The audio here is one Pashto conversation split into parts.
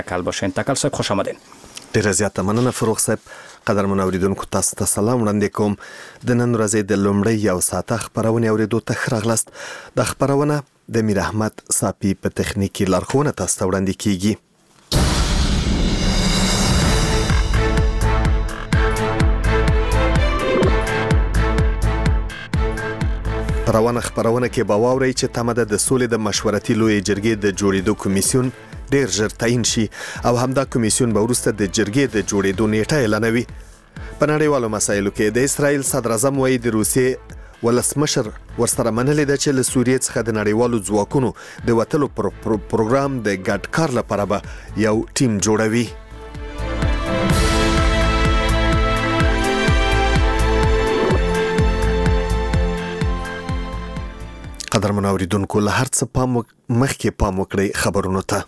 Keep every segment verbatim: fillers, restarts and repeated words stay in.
تکل باشین. تکل صاحب خوش آمدین. ډیره زیاته مننه فروغ صاحب. قدرمن اوریدونکو تاسو ته سلام وړاندې کوم. د نن ورځې د لومړۍ یو ساعته خبرونه اوریدو ته ښه راغلاست. د خبرونه د میر احمد صافي په تخنیکی لارښوونه تاسو ته وړاندې کیږي. روانه خبرونه کې به واورئ چې تمه ده د سولې د مشورتي لویې جرګې د جوړېدو کمیسیون ډیر ژر تعین شي او همدا کمیسیون به وروسته د جرګې د جوړېدو نیټه اعلانوي. په نړیوالو مسایلو کې د اسرائیل صدر اعظم وایي د روسیې ولسمشر ورسره منلې ده چې له سوریې څخه د نړیوالو ځواکونو د وتلو پروګرام د ګډ کار لپاره به یو ټیم جوړوي. قدرمن اوریدونکو له هر څه پام مخکې پام وکړئ خبرونو ته.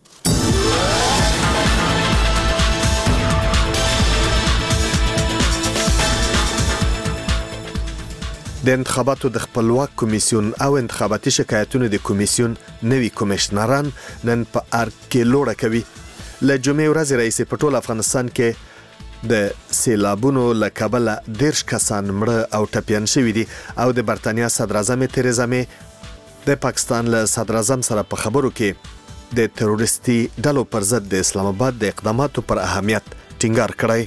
د انتخاباتو د خپلواک کمیسیون او انتخاباتي شکایتونو د کمیسیون نوي کمشنران نن په ارګ کې لوړه کوي. له جمعې ورځې راهیسې په ټول افغانستان کې د سیلابونو له کبله دیرش کسان مړه او ټپیان شوي دي او د برتانیا صدر اعظم تریزا می د پاکستان له صدر اعظم سره په خبرو کې د تروریستي ډلو پر ضد د اسلام آباد د اقداماتو پر اهمیت ټینګار کړی.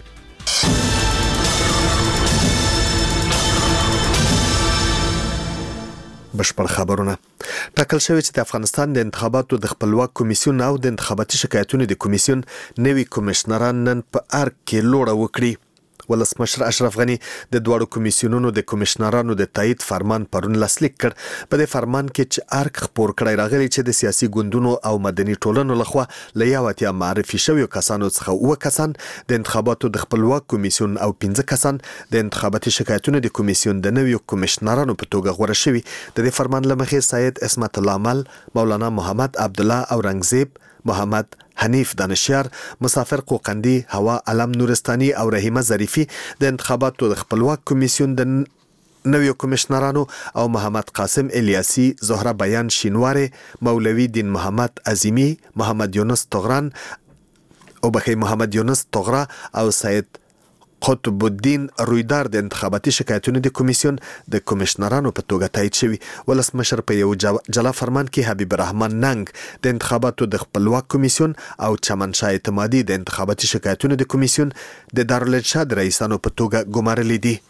بشپړ خبرونه. ټاکل شوی چې د افغانستان د انتخاباتو د خپلواک کمیسیون او د انتخاباتي شکایتونو د کمیسیون نوي کمشنران نن په ارګ کې لوړه وکړي. ولسمشر اشرف غنی د دواړو کمیسیونونو د کمشنرانو د تایید فرمان پرون لاسلیک کړ. په دې فرمان کې چې ارګ خپور کړی راغلی چې د سیاسي ګوندونو او مدني ټولنو لخوا له یو اتیا معرفي شویو کسانو څخه اوه کسان د انتخاباتو د خپلواک کمیسیون او پنځه کسان د انتخاباتي شکایتونو د کمیسیون د نویو کمشنرانو په توګه غوره شوي. د دې فرمان له مخې سید اسمت الله مل، مولانا محمد عبدالله اورنګزیب، محمد حنیف دانشیار، مسافر قوقندی، هوا علم نورستانی او رحیمه ظریفی د انتخاباتو د خپلواک کمیسیون د نویو کمشنرانو او محمد قاسم الیاسی، زهره بیان شینواره، مولوی دین محمد عظیمی، محمد یونس طغران او بخی محمد یونس طغرا او سید قطب الدین رویدار د انتخاباتي شکایتونو د کمیسیون د کمشنرانو په توګه تایید شوي. ولسمشر په یو جلا فرمان کې حبیب الرحمن ننګ د انتخاباتو د خپلواک کمیسیون او چمنشاه اعتمادي د انتخاباتي شکایتونو د کمیسیون د دارالانشا د رئیسانو په توګه ګمارلي دي.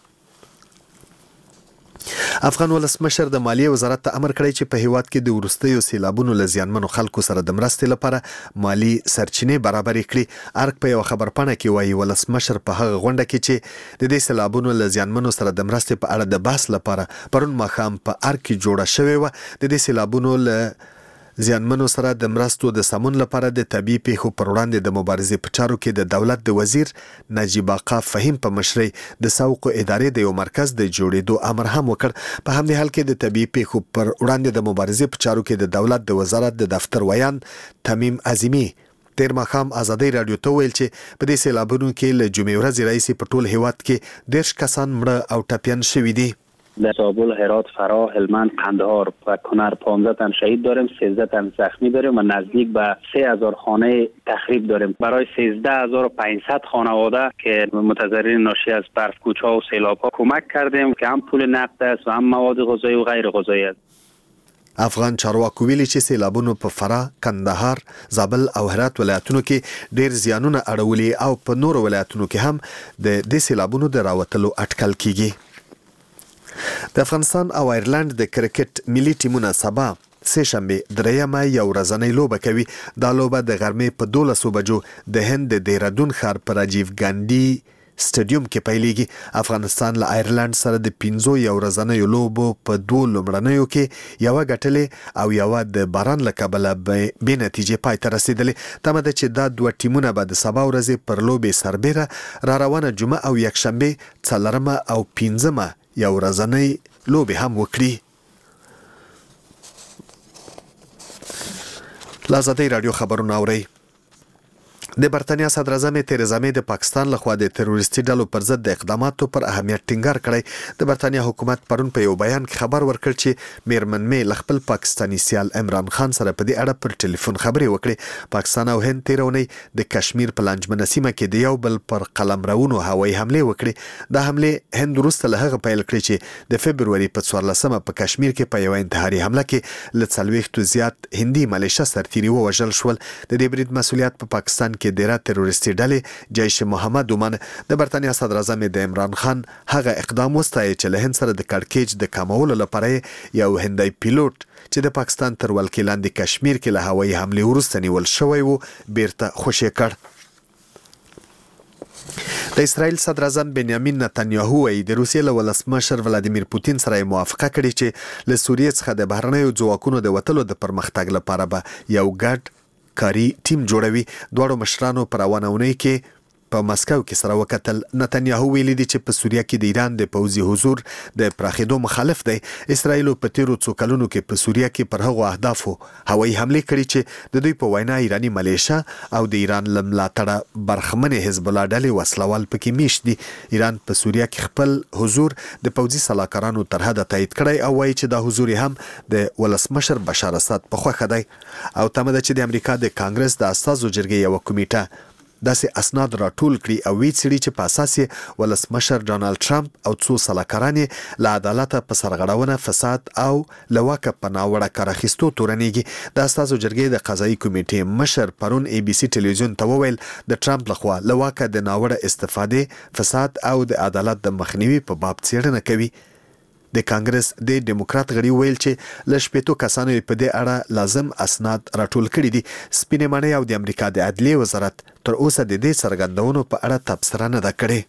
افغان ولسمشر د مالیې وزارت ته امر کړی چې په هیواد کې د وروستیو سیلابونو له زیانمنو خلکو سره د مرستې لپاره مالی سرچینې برابرې کړي. ارګ په یو خبرپاڼه کې وایي ولسمشر په هغه غونډه کې چې د دې سیلابونو له زیانمنو سره د مرستې په اړه د بحث لپاره پرون ماښام په ارګ کې جوړه شوې وه. د دې سیلابونو له زیانمنو سره د مرستو د سمون لپاره د طبیعي پیښو پر وړاندې د مبارزې په چارو کې د دولت د وزیر نجیب آقا فهیم په مشرۍ د سوقو ادارې د یو مرکز د جوړېدو امر هم وکړ. په همدې حال کې د طبیعي پیښو پر وړاندې د مبارزې په چارو کې د دولت د وزارت د دفتر ویان تمیم عظیمی تیر ماښام ازادۍ راډیو ته ویل چې په دې سیلابونو کې له جمعې ورځې راهیسې په ټول هیواد کې دیرش کسان مړه او ټپیان شوي دي. در زابل، هرات، فراه، هلمند، قندهار و کنر پانزده تن شهید داریم، سیزده تن زخمی داریم و نزدیک به سه هزار خانه تخریب داریم. برای سیزده هزار و پانصد خانواده که متضررین ناشی از برفکوچ‌ها و سیلاب‌ها کمک کردیم که هم پول نقد است و هم مواد غذایی و غیر غذایی است. افغان چارواکو ویلي چې سیلابونو په فراه، کندهار، زابل او هرات ولایتونو کې ډیر زیانونه اړولي او په نورو ولایتونو کې هم د دې سیلابونو د راوتلو اټکل کیږي. د افغانستان او ایرلند د کرکټ ملي ټیمونه سبا سه شنبه دریمه یو ورځنۍ لوبه کوي. دا لوبه د غرمې په دولسو بجو د هند د دیرادون ښار په راجیو ګاندي سټیډیوم کې پیلېږي. افغانستان له ایرلند سره د پنځو یو ورځنیو لوبو په دوه لومړنیو کې یوه ګټلې او یوه د باران له کبله بې نتیجې پای ته رسېدلې. تمه ده چې دا دوه ټیمونه به د سبا ورځې پر لوبې سربیره را روانه جمعه او یکشنبې څلرمه او پنځمه یو ورځنۍ لوبې هم وکړي. له ازادۍ راډیو خبرونه اورئ. د برتانیا صدر اعظم تریزا مې د پاکستان لخوا د تروریستي ډلو پر ضد د اقداماتو پر اهمیت ټینګار کړی. د برتانیا حکومت پرون په یو بیان کې خبر ورکړ چې میرمن مې ل خپل پاکستانی سیال عمران خان سره په دې اړه پر ټلیفون خبرې وکړې. پاکستان او هند تیر اونۍ د کشمیر په لانجمنه سیمه کې د یو بل پر قلمرونو هوایي حمله وکړې. دا حمله هند وروسته له هغه پیل کړې چې د فبروري په څوارلسمه په کشمیر کې په یو انتحاري حمله کې له څلوېښتو زیات هندي ملیشه سرتیري ووژل شول. د دې برید مسؤلیت په پاکستان کې ډیره تروریستي ډلې جیش محمد ومن. د برتانیا صدر اعظم د عمران خان هغه اقدام وستایي چې له هند سره د کړکېچ د کمولو لپاره یو هندي پیلوټ چې د پاکستان تر ولکې لاندې کشمیر کې له هوایي حملې وروسته نیول شوی و بیرته خوشی کړ. د اسرائیل صدر اعظم بنیامین نتنیاهو وايي د روسیې له ولسمشر ولادیمیر پوتین سره موافقه کړې چې له سوریې څخه د بهرنیو ځواکونو د وتلو د پرمختګ لپاره به یو ګډ کاری ټیم جوړوي. دواړو مشرانو پر روانه اونۍ کې په مسکو کې سره وکتل. نتنیاهو ویلي دی چې په سوریه کې د ایران د پوځي حضور د پراخېدو مخالف دی. اسرائیل په تیرو څو کلونو کې په سوریه کې پر هغو اهدافو هوایي حملې کړي چې د دوی په وینا ایرانی ملیشه او د ایران له ملاتړه برخمنې حزب الله ډلې وسلوال پکې میشت دي. ایران په سوریه کې خپل حضور د پوځي سلاکارانو تر حده تایید کړی او وایي چې دا حضور هم د ولسمشر بشار اسد په خوښه دی. او تمه ده چې د امریکا د کانګرس د استازو جرګې یو کمیټه داسې اسناد راټول کړي او وی څړي چې په اساس یې ولسمشر ډانلډ ټرمپ او څو سلاکاران له عدالته په سرغړونه فساد او لواکه په ناوړه کار اخیستو تورنېږي. د استازو جرګې د قضایي کمیټې مشر پرون ای بي سي ټلویزیون ته وویل د ټرمپ لخوا لواکه د ناوړه استفادې فساد او د عدالت د مخنیوي په باب څېړنه کوي. د کانګرس د ډیموکرات غړي ویل چې ل شپېتو کسانو په دې اړه لازم اسناد راټول کړي دي. سپینې ماڼۍ او د امریکا د عدلیې وزارت تر اوسه د دې څرګندونو په اړه تبصره نه ده کړې.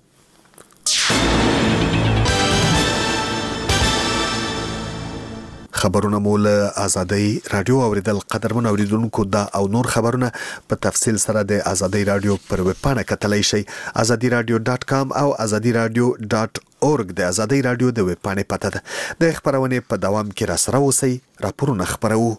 خبرونه مول آزادۍ رادیو اوریدل. قدرمن اوریدونکو دا او نور خبرونه په تفصیل سره د آزادۍ رادیو پر ویب پاڼه کتلای شئ آزادی رادیو ډاټ کام او آزادی رادیو ډاټ اورګ د آزادۍ رادیو د ویب پاڼې پته ده. د خبرونه په دوام کې را سره اوسئ. راپورونه خبرو.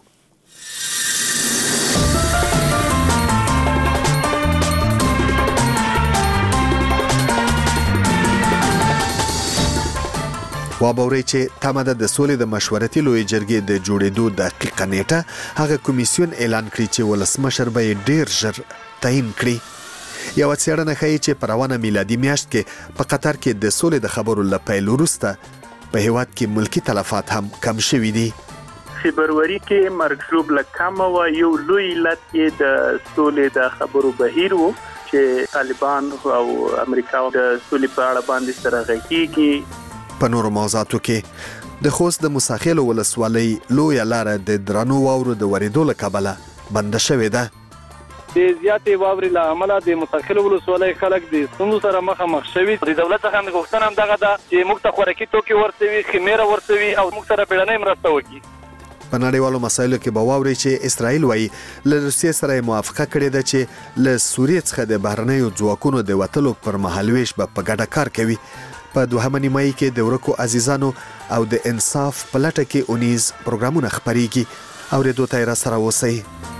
وابوري چې تمه ده د سولې د مشورتي لوی جرګې د جوړېدو دقیقه نیټه هغه کمیسیون اعلان کړی چې ولسمشر به ډیر ژر تعیین کړي. یو څېړنه ښیي چې په روانه میلادي میاشت کې په قطر کې د سولې د خبرو له پیل وروسته په هیواد کې ملکی تلفات هم کم شوي دي. فبروري کې مرګ له کم و یو لوی علت یې د سولې د خبرو بهیر و چې طالبان او امریکا د سولې په اړه باندې سره غږیږي. په نورو موضوعاتو کې د خوست د مساخیلو ولسوالۍ لویه لاره د درنو واورو د ورېدو له کبله بنده شوې ده. د زیاتې واورې له امله د مساخیلو ولسوالۍ خلک د ستونزو سره مخامخ شوي. د دولت څخه مې غوښتنه همدغه ده چې موږ ته خوراکي توکي ورسوي، خمیره ورسوي او موږ سره بیړنۍ مرسته وکړي. په نړیوالو مسایلو کې به واورئ چې اسرائیل وایي له روسیې سره موافقه کړې ده چې له سوریې څخه د بهرنیو ځواکونو د وتلو پر مهال ویش به په ګډه کار کوي. په دوهمه نیمایي کې د ورکو عزیزانو او د انصاف په لټه کې اونیز پروګرامونه خپریږي. اورېدو ته یې را سره اوسئ.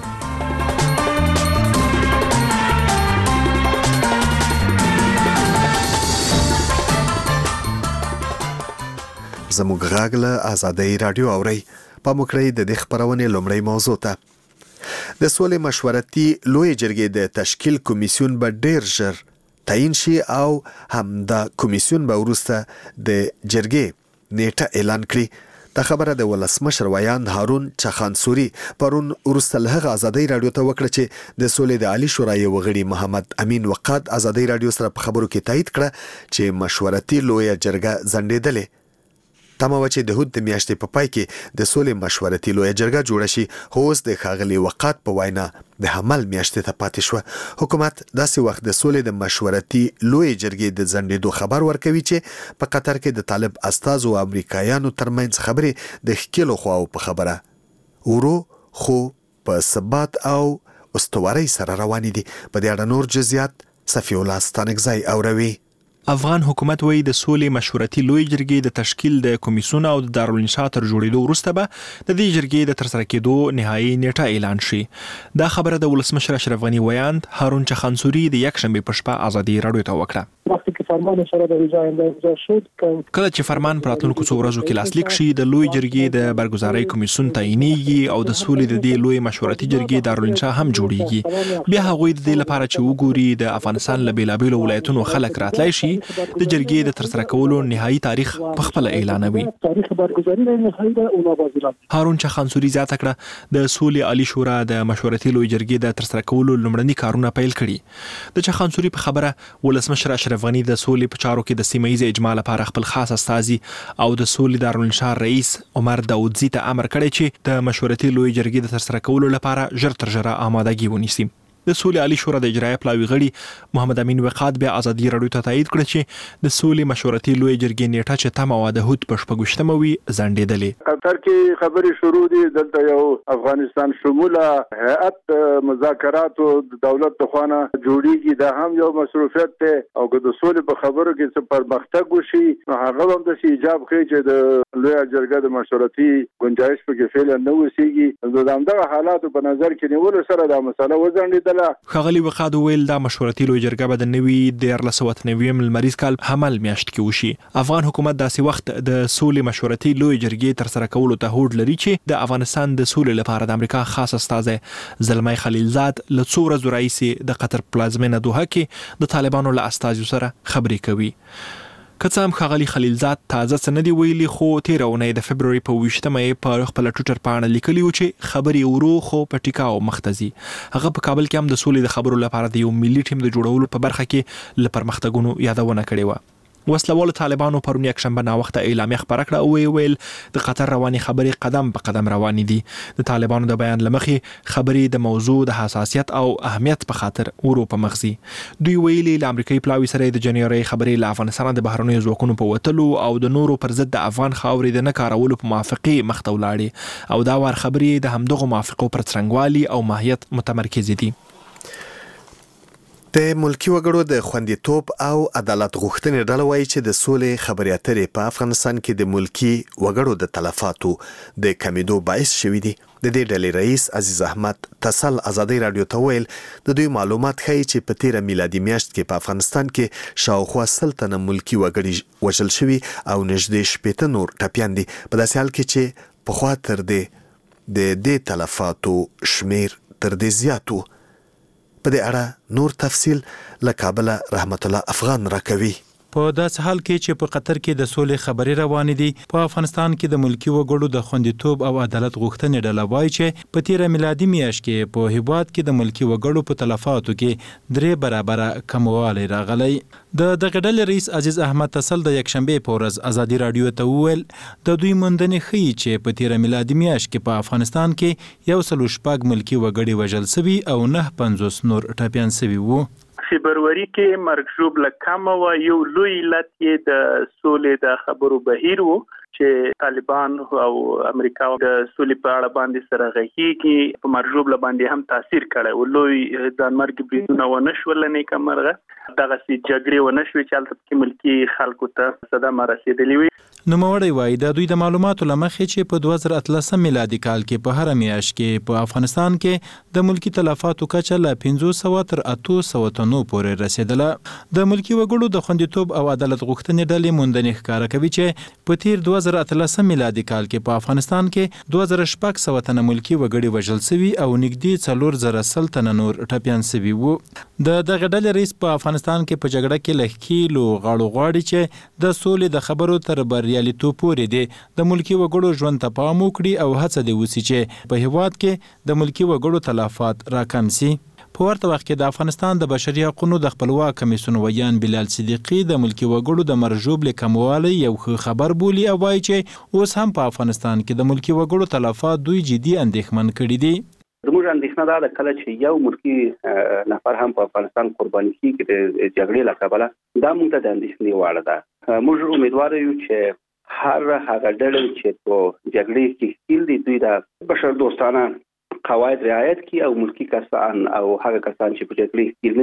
زموږ غږ له آزادۍ رادیو اورئ. پام وکړئ د دې خپرونې لومړۍ موضوع ته. د سولې مشورتي لوی جرګې د تشکیل کمیسیون به ډیر ژر تعیین شي او هم د کمیسیون به وروسته د جرګې نیټه اعلان کړي. دا خبره د ولسمشر ویاند هارون چخانسوري پرون وروسته له هغه آزادۍ رادیو ته وکړه چې د سولې د عالی شورای وغړي محمد امین وقاد آزادۍ رادیو سره په خبرو کې تایید کړه چې مشورتي لویه جرګه ځنډېدلې. تمه و چې د هود د میاشتې په پای کې د سولې مشورتي لویه جرګه جوړه شي، خو اوس د ښاغلي وقاد په وینا د حمل میاشتې ته پاتې شوه. حکومت داسې وخت د سولې د مشورتي لویې جرګې د ځنډېدو خبر ورکوي چې په قطر کې د طالب استازو او امریکایانو ترمنځ خبرې د ښکېلو خواو په خبره ورو خو په ثبات او استوارۍ سره روانې دي. په دې اړه نور جزئیات صفي الله ستانکزی اوروي. افغان حکومت وایي د سولې مشورتي لوی جرګې د تشکیل د کمیسیون او د دارالانشا تر جوړېدو وروسته به د دې جرګې د ترسره کېدو نهایي نیټه اعلان شي. دا خبره د ولسمشر اشرف غني ویاند هارون چخانسوري د یکشنبې په شپه ازادي راډیو ته وکړه. کله چې فرمان په راتلونکو څو ورځو کې لاسلیک شي د لوی جرګې د برګزارۍ کمیسیون تعینېږي او د سولې د دې لوی مشورتي جرګې دارالانشا هم جوړیږي. بیا هغوی د دې لپاره چې وګوري د افغانستان له بیلابیلو ولایتونو خلک راتلای شي د جرګې د ترسره کولو نهایي تاریخ په خپل اعلانوي. هارون چخانسوري زیاته کړه د سولې عالی شورا د مشورتي لوی جرګې د ترسره کولو لومړني کارونه پیل کړي. د چخانسوري په خبره ولسمشر اشرف غني د سولې په چارو کې د سیمه ییز اجماع لپاره خپل خاص استازي او د سولې دارالانشا رئیس عمر داودزي ته امر کړی چې د مشورتي لوی جرګې د ترسره کولو لپاره ژر تر ژره آمادګي ونیسي. د سولې عالی شورا د اجرایه پلاوي غړي محمد امین وقاد بیا ازادي راډیو ته تایید کړ چې د سولې مشورتي لوی جرګې نیټه چې تمه وه د هود په شپږویشتمه وي ځنډېدلې. قطر کې خبرې شروع دي. دلته یو افغانستان شموله هیئت مذاکراتو د دولت لخوا نه جوړیږي. دا هم یو مصروفیت دی او که د سولې په خبرو کې څه پرمختګ وشي نو هغه هم داسې ایجاب ښیي چې د لویه جرګه د مشورتي ګنجایش پکې فعلا نه اوسېږي. د همدغه حالاتو په نظر کې نیولو سره دا مسله وځنډېده. ښاغلي وقاد وویل دا مشورتي لوی جرګه به د نوي دیارلس سوه اته نوي لمریز کال حمل میاشت کې وشي. افغان حکومت داسې وخت د سولې مشورتي لوی جرګې ترسره کولو ته هوډ لري چې د افغانستان د سولې لپاره د امریکا خاص استازی زلمی خلیلزاد له څو ورځو راهیسې د قطر پلازمینه دوحه کې د طالبانو له استازیو سره خبرې کوي. که څه هم ښاغلي خلیلزاد تازه څه نه دي ویلي خو تېره اونۍ د فبروري په اوویشتمه یې په خپله ټویټر پاڼه لیکلي وو چې خبرې ورو خو په ټیکاو مخ ته ځي. هغه په کابل کې هم د سولې د خبرو لپاره د یو ملي ټیم د جوړولو په برخه کې له پرمختګونو یادونه کړې وه. وسلوالو طالبانو پرون یکشنبه ناوخته اعلامیه خپره کړه او ویل د قطر رواني خبرې قدم په قدم روانې دي. د طالبانو د بیان له مخې خبرې د موضوع د حساسیت او اهمیت په خاطر ورو په مخ ځي. دوی ویلي له امریکایي پلاوي سره د جنوري خبرې له افغانستان د بهرنیو ځواکونو په وتلو او د نورو پر ضد د افغان خاورې د نه کارولو په موافقې مخ ته ولاړې او دا وار خبرې د همدغو موافقو پر څرنګوالي او ماهیت متمرکز دي. د ملکی وګړو د خوندیتوب او عدالت غوښتنې ډله وایي چې د سولې خبرې اترې په افغانستان کې د ملکی وګړو د تلفاتو د کمیدو باعث شوي دي. د دې ډلې رئیس عزیز احمد تسل ازادي راډیو ته ویل د دوی معلومات ښیي چې په تیره میلادي میاشت کې په افغانستان کې شاوخوا سل تنه ملکی وګړي وژل شوي او نږدې شپېته نور ټپیان دي. په داسې حال کې چې پخوا تر دې د دې تلفاتو شمیر تر دې زیات و. په دې اړه نور تفصیل له کابل رحمت الله افغان راکوي. په داسې حال کې چې په قطر کې د سولې خبرې روانې دي په افغانستان کې د ملکی وګړو د خوندیتوب او عدالت غوښتنې ډله وایي چې په تیره میلادي میاشت کې په هیواد کې د ملکی وګړو په تلفاتو کې درې برابره کموالی راغلی. د دغه ډلې رئیس عزیز احمد تسل د یکشنبې په ورځ ازادي راډیو ته وویل د دوی موندنې ښیي چې په تیره میلادي میاشت کې په افغانستان کې یو سل شپږ ملکی وګړي وژل سوي او نه پنځوس نور ټپیان سوي وو. فبروري کې مرګ ژوبله کمه وه. یو لوی علت یې د سولې د خبرو بهیر و چې طالبان او امریکا د سولې په اړه باندې سره غږیږي. په مرګ ژوبله باندې هم تاثیر کړی و. لوی ځانمرګي بریدونه ونه شول نیکمرغه دغسې جګړې ونه شوې چې هلته پکې ملکي خلکو ته صدمه رسېدلې وي. نوموړی وایي د دوی د معلوماتو له مخې چې په دوه زره اتلسم میلادي کال کې په هره میاشت کې په افغانستان کې د ملکی تلفاتو کچه له پنځه سوه تر اتو سوه تنو پورې رسېدله. د ملکی وګړو د خوندیتوب او عدالت غوښتنې ډلې موندنې ښکاره کوي چې په تیر دوه زره اتلسم میلادي کال کې په افغانستان کې دوه زره شپږ سوه تنه ملکی وګړي وژل سوي او نږدې څلور زره سل تنه نور ټپیان سوي وو. د دغه ډلې رئیس په افغانستان کې په جګړه کې له ښکیلو غاړو غواړي چې د سولې د خبرو تر بریالیتوب پورې دی د ملکی وګړو ژوند ته پام وکړي او هڅه دې وسي چې په هیواد کې د ملکی وګړو تلفات راکم سي. په ورته وخت کې د افغانستان د بشري حقوقو د خپلواک کمیسیون ویان بلال صدیقي د ملکی وګړو د مرګ ژوبلې کموالی یو ښه خبر بولي او وایي چې اوس هم په افغانستان کې د ملکی وګړو تلفات دوی جدي اندېښمن کړي دي. زموږ اندېښنه دا ده کله چې یو ملکی نفر هم په افغانستان قرباني کیږي د جګړې له کبله دا موږ ته د اندېښنې وړ ده. موږ امیدوار یو چې هر هغه ډلې چې په جګړې کې ښکیل دي دوی د بشر دوستانه قواعد رعایت کړي او ملکی کسان او هغه کسان چې په جګړې کې ښکیل نه دي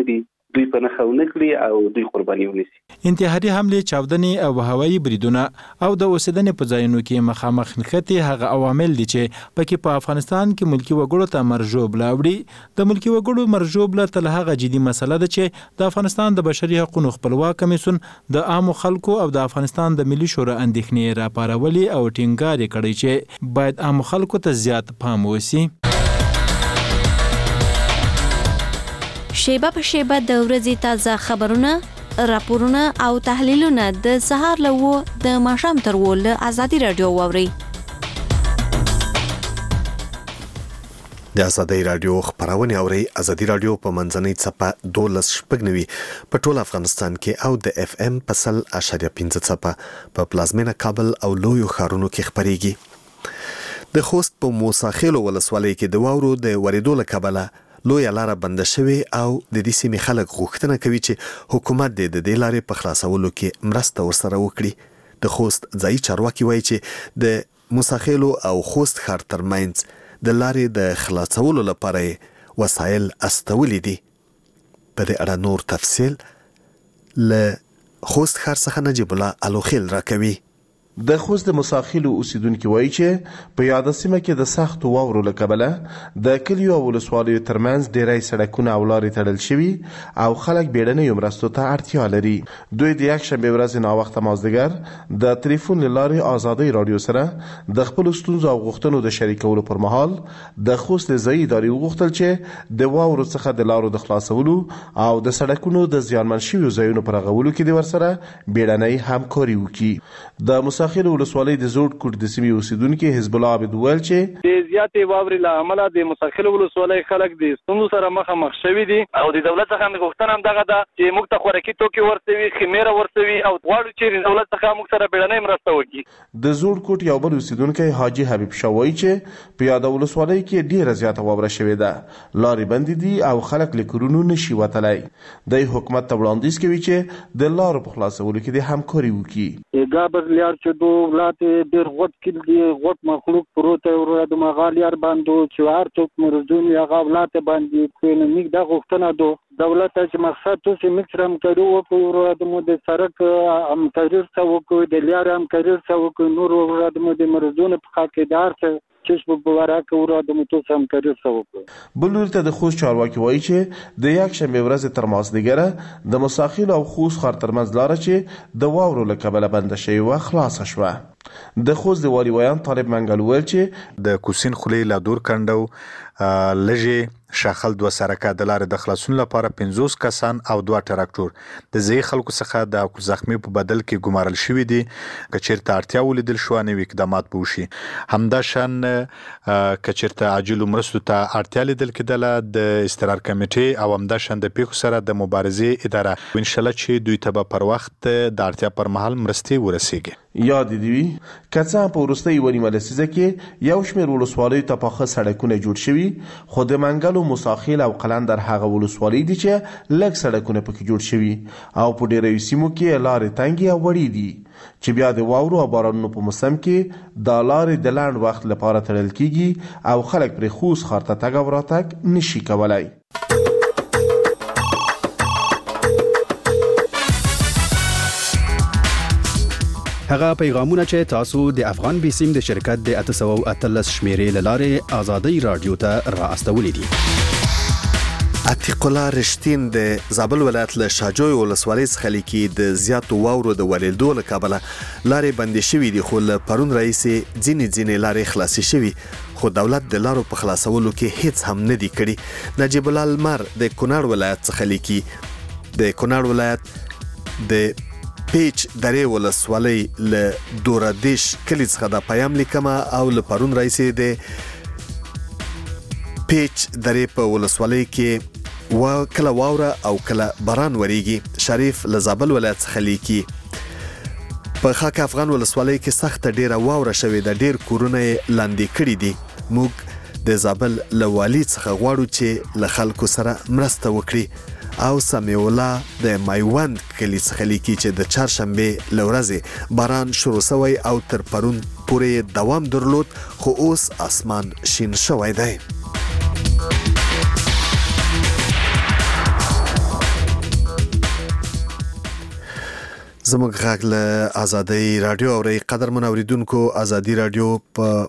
دوی په نښه ونه کړي او دوی قرباني ونیسي. انتحاري حملې، چاودنې او هوایي بریدونه او د اوسېدنې په ځایونو کې مخامخ نښتې هغه عوامل دي چې پکې په افغانستان کې ملکي وګړو ته مرژوبله وړي. د ملکي وګړو مرژوبله تل هغه جدي مسله ده چې د افغانستان د بشري حقوقو خپلواک کمیسیون د عامو خلکو او د افغانستان د ملي شورا اندېښنې راپارولي او ټینګار یې کړی چې باید عامو خلکو ته زیات پام وشي. شیبه په شیبه د ورځې تازه خبرونه، راپورونه او تحلیلونه د سهار له و د ماښام تر و له ازادي رادیو واورئ. د ازادي رادیو خبرونه اوري. ازادي رادیو په منځنۍ څپه دولس شپږ نوي په ټول افغانستان کې او د اف ام په سل اشاریه پنځه څپه په پلازمینه کابل او لویو ښارونو کې خبريږي. د خوست په موساخیلو ولسوالۍ کې د واورو د ورېدو له کبله لویه لاره بنده شوې او د دې سیمې خلک غوښتنه کوي چې حکومت د دې لارې په خلاصولو کې مرسته ورسره وکړي. د خوست ځایي چارواکي وایي چې د موساخیلو او خوست ښار ترمنځ د لارې د خلاصولو لپاره وسایل استولي دي. په دې اړه نور تفصیل له خوست ښار څخه نجیب الله الوخیل راکوي. د خوست د موساخیلو اوسیدونکو وایي چې په یاد سیمه کې د سخت واورو له کبله د کلیو او ولسوالیو ترمنځ ډیری سړکونه او لارې تړل شوي او خلک بیړنیو مرستو ته اړتیا لري. دوی د یکشنبې ورځې ناوخته مازدیګر د ټلیفون له لارې ازادي رادیو سره د خپل ستونزو او غوښتنو د شریکولو پر مهال د خوست ځایي ادارې وغوښتل چې د واورو څخه د لارو د خلاصولو او د سړکونو د زیانمن شویو ځایونو پر غولو کې د ورسره بیړنۍ همکاري وکړي. د موساخیلو ولسوالۍ د زوړ کوټ د سیمې اوسیدونکي حزب الله عبد ویل چې د زیاتې واورې له امله د موساخیلو ولسوالۍ خلک د ستونزو سره مخامخ شوي دي او د دولت څخه موږ غوښتنه هم دغه ده چې موږ ته خوراکي توکي ورسوي، خمیره ورسوي او غواړو چې دولت څخه موږ سره بیړنۍ مرسته وکړي. د زوړ کوټ یو بل اوسیدونکی حاجي حبیب شاه وایي چې په یاده ولسوالۍ کې ډیره زیاته واوره شوې ده، لارې بندې دي او خلک له کورونو نشي وتلی. د حکومت ته وړاندیز کوي چې د لارو په خلاصولو کې د همکاري وکړي. ګابر لیار چې دو ولات ډیر غوټ کړي دي، غوټ مخلوق پروت او د مغالیار باندې چې هر څوک مرزون یا غولات باندې کوي. موږ د غوښتنه دو دولت چې مقصد تو چې موږ سره همکاري وکړو، د مو د سړک همکاري سره وکړو، د لار همکاري سره وکړو، نور د مو د مرزون په خاطر څه چې په ورکه ورو د موټو سم کړی سوق. بلور ته د خوست چارواکي وایي چې د یک شنبه ورځ تر مازدیګره د موساخیل او خوست ښار ترمنځ لاره چې د واورو له کبله بنده شوې وه خلاصه شوه. د خوست د والي ویان طالب منګل ویل چې د کوسین خولې لا دور کندو لږې شاخل دوه سرکه د لارې د خلاصون لپاره پنځوس کسان او دوه ټراکټور د ځای خلکو څخه د زخمی په بدل کې ګمارل شوي دي. که چیرته اړتیا ولیدل شو نوې اقدامات به وشي. همدا شان که چیرته عاجلو مرستو ته اړتیا لیدل کېدله د استقرار کمیټې او همدا شان د پیښو سره د مبارزې اداره انشاءالله چې دوی ته به پر وخت د اړتیا پر مهال مرستې ورسیږي. یاد دی وی که څه په وروستۍ ونیمه لسیزه کې یو شمېر ولسوالیو ته پاخه سړکونه جوړ شوي، خو د منګلو، موساخیل او قلندر هغه ولسوالۍ دي چې لږ سړکونه پکې جوړ شوي او په ډېریو سیمو کې لارې تنګې او وړې دي چې بیا د واورو او بارانونو په موسم کې دا لارې د لنډ وخت لپاره تړل کیږي او خلک پرې خوست ښار ته تګ او راتګ نشي کولی. هغه پیغامونه چې تاسو د افغان بیسیم د شرکت د اته سوه اتلس شمیرې له لارې ازادي رادیو ته را استولي دي. عتیق الله رشتین د زابل ولایت له شاجوی ولسوالۍ څخه لیکي د زیاتو واورو د ورېدو له کبله لارې بندې شوي دي، خو له پرون راهیسې ځینې ځینې لارې خلاصې شوي، خو دولت د لارو په خلاصولو کې هیڅ هم نه دي کړي. نجیب الله المر د کونړ ولایت څخه لیکي د کونړ ولایت د پیچ درې ولسوالۍ له دورادیش کلي څخه دا پیام لیکمه او له پرون راهیسې د پیچ درې په ولسوالۍ کې و کله واوره او کله باران وریږي. شریف له زابل ولایت څخه لیکي په خاک افغان ولسوالۍ کې سخته ډیره واوره شوې ده، ډیر کورونه یې لاندې کړي دي. موږ د زابل له والي څخه غواړو چې له خلکو سره مرسته وکړي. او سمیع الله د مایوند کلي څخه لیکي چې د چهارشنبې له ورځې باران شروع شوی او تر پرون پورې دوام درلود، خو اوس اسمان شین شوی دی. زموږ غږ له ازادي رادیو او ری قدر منوریدونکو ازادي رادیو په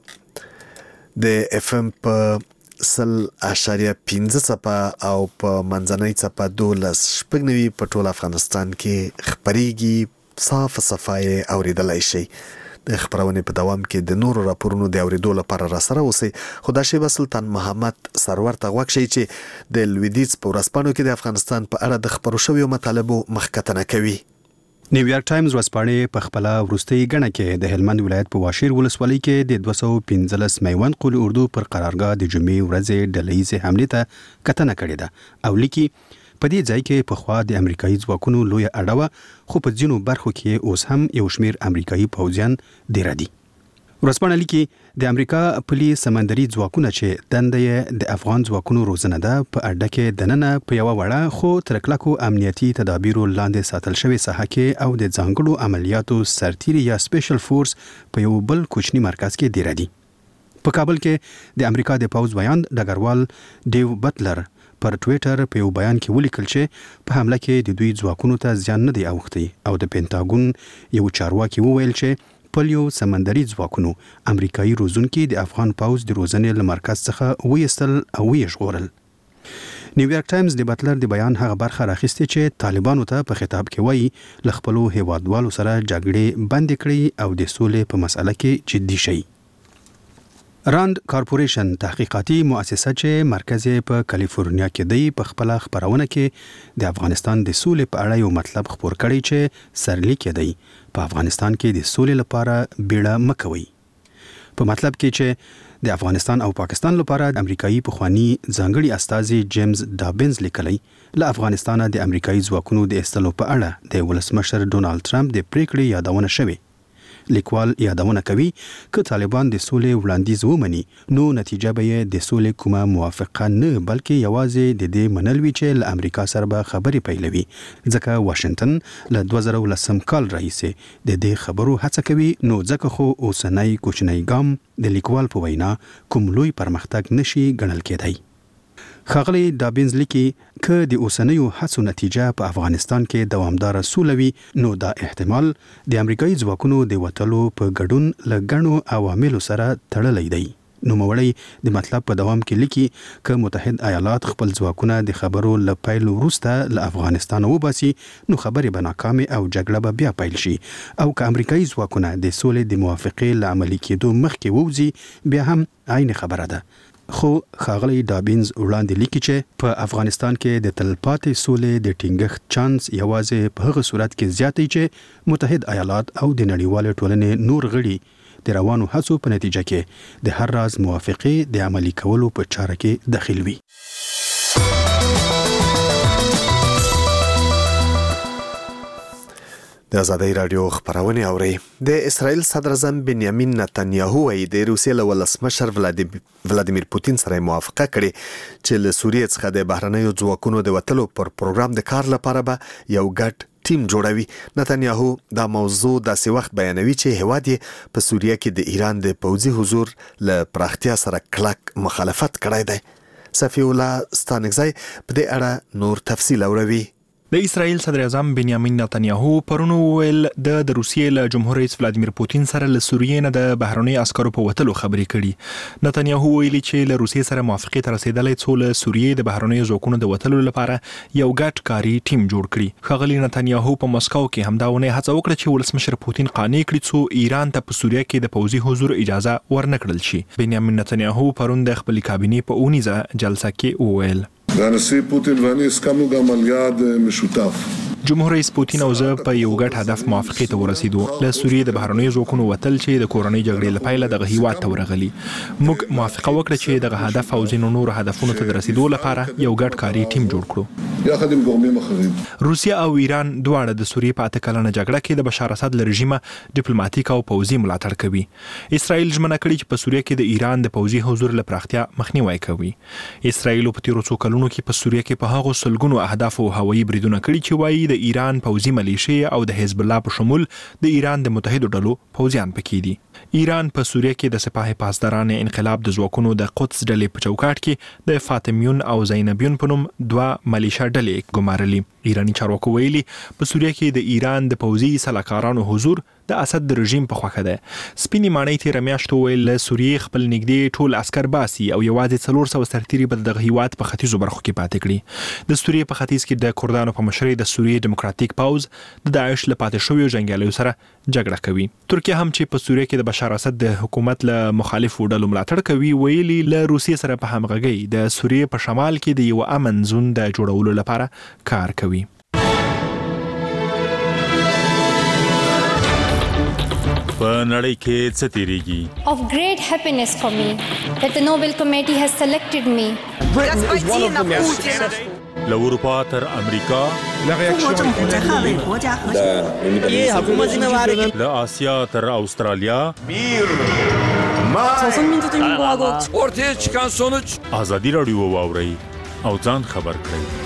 د اف ام په سل اشاریه پنځه څپه او په منځنۍ څپه دولس شپږنوي په ټول افغانستان کې خبريږي صاف صفای اوریدلای شي د خبرونه په دوام کې د نورو راپورونو د اوریدو لپاره را سره اوسئ. خدای شي سلطان محمد سرور ته غوښ شي چې د لویدیځ په ورځپاڼو کې د افغانستان په اړه د خبرو شویو مطالبو مخکتنه کوي. نیویارک ټایمز ورځپاڼې په خپل وروستي غڼه کې د هلمند ولایت په واشیر ولسوالۍ کې د دوه سوه پنځلس میوند قول اردو پر قرارګاه د جمعې ورځې ډلهیزې حملې ته کتنه کړې ده او لیکي په دې ځای کې په خوا د امریکایي ځواکونو لوی اډوه خو په ځینو برخو کې اوس هم یو شمیر امریکایي پوځیان ډیر دي. ورځپاڼه لیکي د امریکا پلي سمندري ځواکونه چې دنده یې د افغان ځواکونو روزنه ده په اډه کې دننه په یو وړه خو تر کلکو امنیتي تدابیرو لاندې ساتل شوی ساحه کې او د ځانګړو عملیاتو سرتیري یا سپیشل فورس په یو بل کوچني مرکز کې ډیر دي. په کابل کې د امریکا د پوځ بیان ډګروال ډیو بټلر پر ټویټر په یو بیان کې ولیکل چې په حمله کې د دوی ځواکونو ته زیان نه دی اوښتی او د پینټاګون یو چارواکي وویل چې پلیو سمندري ځواکونو امریکایي روزونکي د افغان پوځ د روزنې له مرکز څخه ویستل او ویژغورل. نیویارک ټایمز د بټلر د بیان هغه برخه راخیستې چې طالبانو ته په خطاب کې وایي له خپلو هیوادوالو سره جګړې بندې کړي او د سولې په مسأله کې جدي شي. راند کارپوریشن تحقیقاتي مؤسسه چې مرکز په کالیفورنیا کې دی په خپل خبرونه کې د افغانستان د سولې په اړه یو مطلب خبر کړی چې سرلیک دی په افغانستان کې د سولې لپاره بیړه مکوي. په مطلب کې چې د افغانستان او پاکستان لپاره د امریکایي پخوانی ځانګړي استازي جیمز ډابینز لیکلی له افغانستان د امریکایي ځواکونو د ایستلو په اړه د ولسمشر ډونالد ټرمپ د پریکړې یادونه شوې. لیکوال یادونه کوي که طالبان د سولې وړاندیز ومني نو نتیجه به یې د سولې کومه موافقه نه بلکې یوازې د دې منل وي چې له امریکا سره به خبرې پیلوي ځکه واشنگټن له دوه زره ولسم کال راهیسې د دې خبرو هڅه کوي نو ځکه خو اوسنی کوچنی ګام د لیکوال په وینا کوم لوی پرمختګ نشي ګڼل کېدی. ښاغلی ډابینز لیکي که د اوسنیو هڅو نتیجه په افغانستان کې دوامداره سوله وي نو دا احتمال د امریکایي ځواکونو د وتلو په ګډون له ګڼو عواملو سره تړلی دی. نوموړی د مطلب په دوام کې لیکي که متحد ایالات خپل ځواکونه د خبرو له پیل وروسته له افغانستان وباسي نو خبرې به ناکامې او جګړه به بیا پیل شي او که امریکایي ځواکونه د سولې د موافقې له عملي کېدو مخکې ووځي بیا هم عین خبره ده. خو ښاغلی ډابینز وړاندې لیکي چې په افغانستان کې د تلپاتې سولې د ټینګښت چانس یوازې په هغه صورت کې زیات دی چې متحد ایالات او د نړیوالې ټولنې نور غړي د روانو هڅو په نتیجه کې د هر راز موافقې د عملي کولو په چاره کې دخیل وي. د ازادي رادیو خبرونه اوري. د اسرائیل صدر اعظم بنیامین نتنیاهو ای د روسیې له ولسمشر ولادیمیر پوتین سره موافقه کړې چې له سوریې څخه د بهرنیو ځواکونو د وټلو پر پروګرام د کار لپاره به یو ګډ ټیم جوړوي. نتنیاهو دا موضوع داسې وخت بیانوي چې هواد یې په سوریه کې د ایران د پوځي حضور له پراختیا سره کلک مخالفت کړی دی. صفی الله ستانکزی په دې اړه نور تفصیل اوروي. د اسرائیل صدر اعظم بنیامین نتنیاهو پرون ویل د د روسیې له جمهور رئیس ولادیمیر پوتین سره له سوریې نه د بهرنی عسکرو په وټلو خبرې کړي. نتنیاهو ویلي چې له روسیې سره موافقې ته رسیدلې څو له سوریې د بهرنی ځواکونو د وټلو لپاره یو ګډ کاري ټیم جوړ کړي. ښاغلی نتنیاهو په مسکو کې همداونه هڅه وکړه چې ولسمشر پوتین قانع کړي څو ایران ته په سوریه کې د پوځي حضور اجازه ورنکړل شي. بنیامین نتنیاهو پرون د خپل کابینې په اونیزه جلسه کې وویل והנשיא פוטין ואני הסכמנו גם על יעד משותף. جمهور رئیس پوتین او زه په یو ګډ هدف موافقې ته ورسېدو. له سوریې د بهرنیو ځواکونو وتل چې د کورنۍ جګړې له پیله دغه هیواد ته ورغلي. موږ موافقه وکړه چې دغه هدف او ځینو نورو هدفونو ته د رسیدو لپاره یو ګډ کاري ټیم جوړ کړو. یاخد עם גורמים אחרים. روسیا او ایران دواړه د سوریې په اته کلنه جګړه کې د بشار اسد له رژیمه ډیپلوماټیک او پوځي ملاتړ کوي. اسرائیل ژمنه کړې چې په سوریه کې د ایران د پوځي حضور له پراختیا مخنیوي کوي. اسرائیل په تیرو څو کلونو کې په سوریه کې په هغو سلګونو اهداف او هوایي بریدونه کړي چې وایي د د ایران پوځي ملیشې او د حزب الله په شمول د ایران د متحدو ډلو پوځیان پکې دي. ایران په سوریه کې د سپاه پاسداران انقلاب د ځواکونو د قدس ډلې په چوکاټ کې د فاطمیون او زینبیون په نوم دوه ملیشا ډلې ګمارلي. ایرانی چارواکو ویلي په سوریه کې د ایران د پوځي سلاکارانو حضور د اسد د رژیم په خوښه ده. سپینې ماڼۍ تېره میاشت وویل له سوریې خپل نږدې ټول عسکر باسي او یوازې څلور سوه سرتیري به د دغه هیواد په ختیځو برخو کې پاتې کړي. د سوریې په ختیځ کې د کردانو په مشرۍ د سوریې دیموکراتیک پوځ د داعش له پاتې شویو جنګیالیو سره جګړه کوي. ترکیه هم چې په سوریه کې د بشار اسد د حکومت له مخالفو ډلو ملاتړ کوي ویلي له روسیې سره په همغږۍ د سوریې په شمال کې د یو امن زون د جوړولو لپاره کار کوي. په نړۍ کې څه تیریږي؟ Of great happiness for me that the Nobel Committee has selected me. Britain is one of the most. له اروپا تر امریکا، له آسیا تر استرالیا، ortaya çıkan sonuç ازادي راډیو واورئ او ځان خبر کړئ.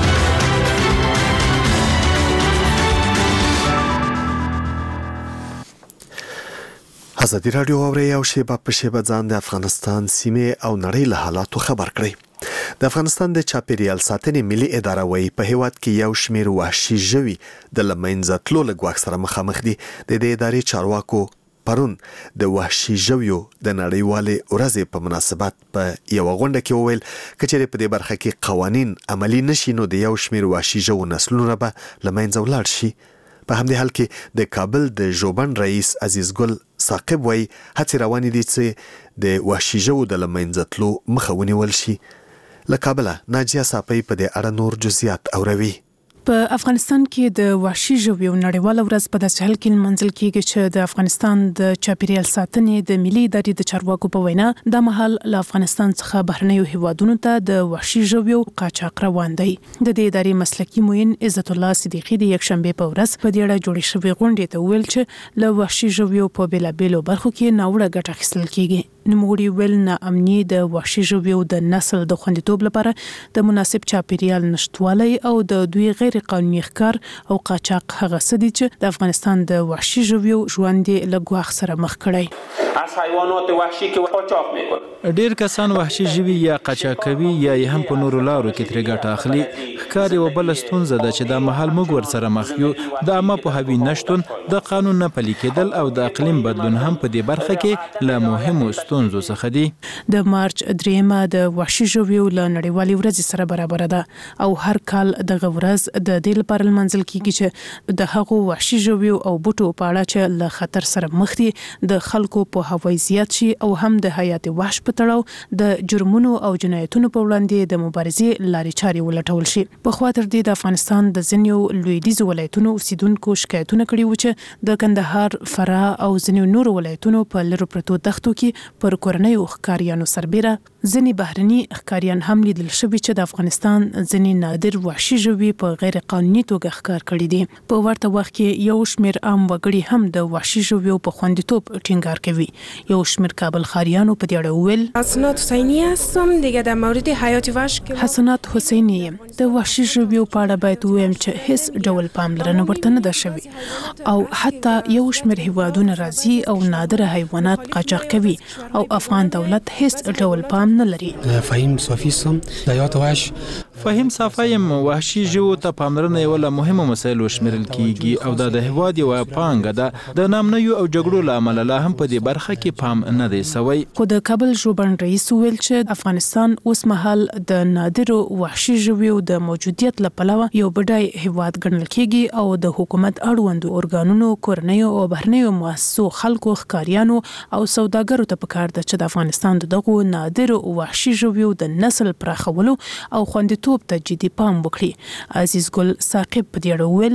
ازادي راډیو واورئ او شیبه په شیبه ځان د افغانستان سیمې او نړۍ له حالاتو خبر کړئ. د افغانستان د چاپیریال ساتنې ملي اداره وایي په هیواد کې یو شمېر وحشي ژوي د له منځه تلو له ګواښ سره مخامخ دي. د دې ادارې چارواکو پرون د وحشي ژویو د نړیوالې ورځې په مناسبت په یوه غونډه کې وویل که چېرې په دې برخه کې قوانین عملي نشي نو د یو شمېر وحشي ژوو نسلونه به له منځه ولاړ شي. په همدې حال کې د کابل د ژوبڼ رئیس عزیز ګل ثاقب وایي هڅې روانې دي چې د وحشي ژوو د له منځه تلو مخه ونیول شي. له کابله ناجیه صافی په دې اړه نور جزئیات اوروي. په افغانستان کې د وحشي ژویو نړیواله ورځ په داسې حال کې لمانځل کیږي چې د افغانستان د چاپیریال ساتنې د ملي ادارې د چارواکو په وینا دا مهال له افغانستان څخه بهرنیو هیوادونو ته د وحشي ژویو قاچاق روان دی. د دې ادارې مسلکي معین عزت الله صدیقي د یکشنبه په ورځ په دې اړه جوړې شوې غونډې ته ویل چې له وحشي ژویو په بیلابیلو برخو کې ناوړه ګټه اخیستل کیږي. نوموړي ویل ناامني د وحشي ژویو د نسل د خوندیتوب لپاره د مناسب چاپیریال نشټوالی او د دوی غیر قانوني ښکار او قاچاق هغه څه دي چې د افغانستان د وحشي ژویو ژوند یې له ګواښ سره مخ کړی. از حیوانات وحشی که قاچاق میکنه. ډیر کسان وحشي ژوي یا قاچاق کوي یا هم په نورو لارو کې ترې ګټه اخلي. ښکار یو بل ستونزه ده چې د مهال موږ ورسره مخ یو. د عامه پوهاوي نشتون، د قانون نه پلي کېدل او د اقلیم بدلون هم په دې برخه کې له مهمو ستونزو څخه دي. د مارچ دریمه د وحشي ژویو له نړیوالې ورځې سره برابر ده او هر کال دغه ورځ د دې لپاره لمانځل کیږي چې د هغو وحشي ژویو او بوټو په اړه چې له خطر سره مخ دي د خلکو په هوای زیات شي او هم د حیات وحش په تړاو د جرمونو او جنایتونو په وړاندې د مبارزې لارې چارې ولټول شي. په خوا تر دې د افغانستان د ځینو لویدیځو ولایتونو اوسیدونکو شکایتونه کړي وو چې د کندهار، فراه او ځینو نورو ولایتونو په لرو پرتو دښتو کې پر کورنیو ښکاریانو سربیره ځینې بهرني ښکاریان هم لیدل شوي چې د افغانستان ځینې نادر وحشي ژوي په غیر قانوني توګه ښکار کړي دي. په ورته وخت کې یو شمېر عام وګړي هم د وحشي ژویو په خوندیتوب ټینګار کوي. یو شمېر کابل ښاریانو په دې اړه وویل حسنات حسینی هستم دیگه در مورد حیات وحش حسنات حسینی یم. د وحشي ژویو په اړه باید ووایم چې هیڅ ډول پاملرنه ورته نه ده شوې او حتی یو شمېر هیوادونه راځي او نادره حیوانات قاچاق کوي او افغان دولت هیڅ ډول پام نه لري. فهیم صافی سم د حیات وحش فهیم صافیم وحشي ژوو ته پاملرنه یو له مهمو مسایلو شمیرل کیږي او د هیواد یو پانګه ده. د نامنیو او جګړو له امله لا هم په دې برخه کې پام نه دی سوی. خو د کابل ژوبڼ رئیس ویل چې افغانستان اوس مهال د نادرو وحشي ژویو د موجودیت له پلوه یو بډای هیواد ګڼل کیږي او د حکومت اړوندو ارګانونو، کورنیو او بهرنیو مؤسسو، خلکو، ښکاریانو او سوداګرو ته پکار ده چې د افغانستان دغه نادرو وحشي ژویو د نسل پراخولو او خوندیتوب ته جدي پام وکړي. عزیز ګل ثاقب په دې اړه وویل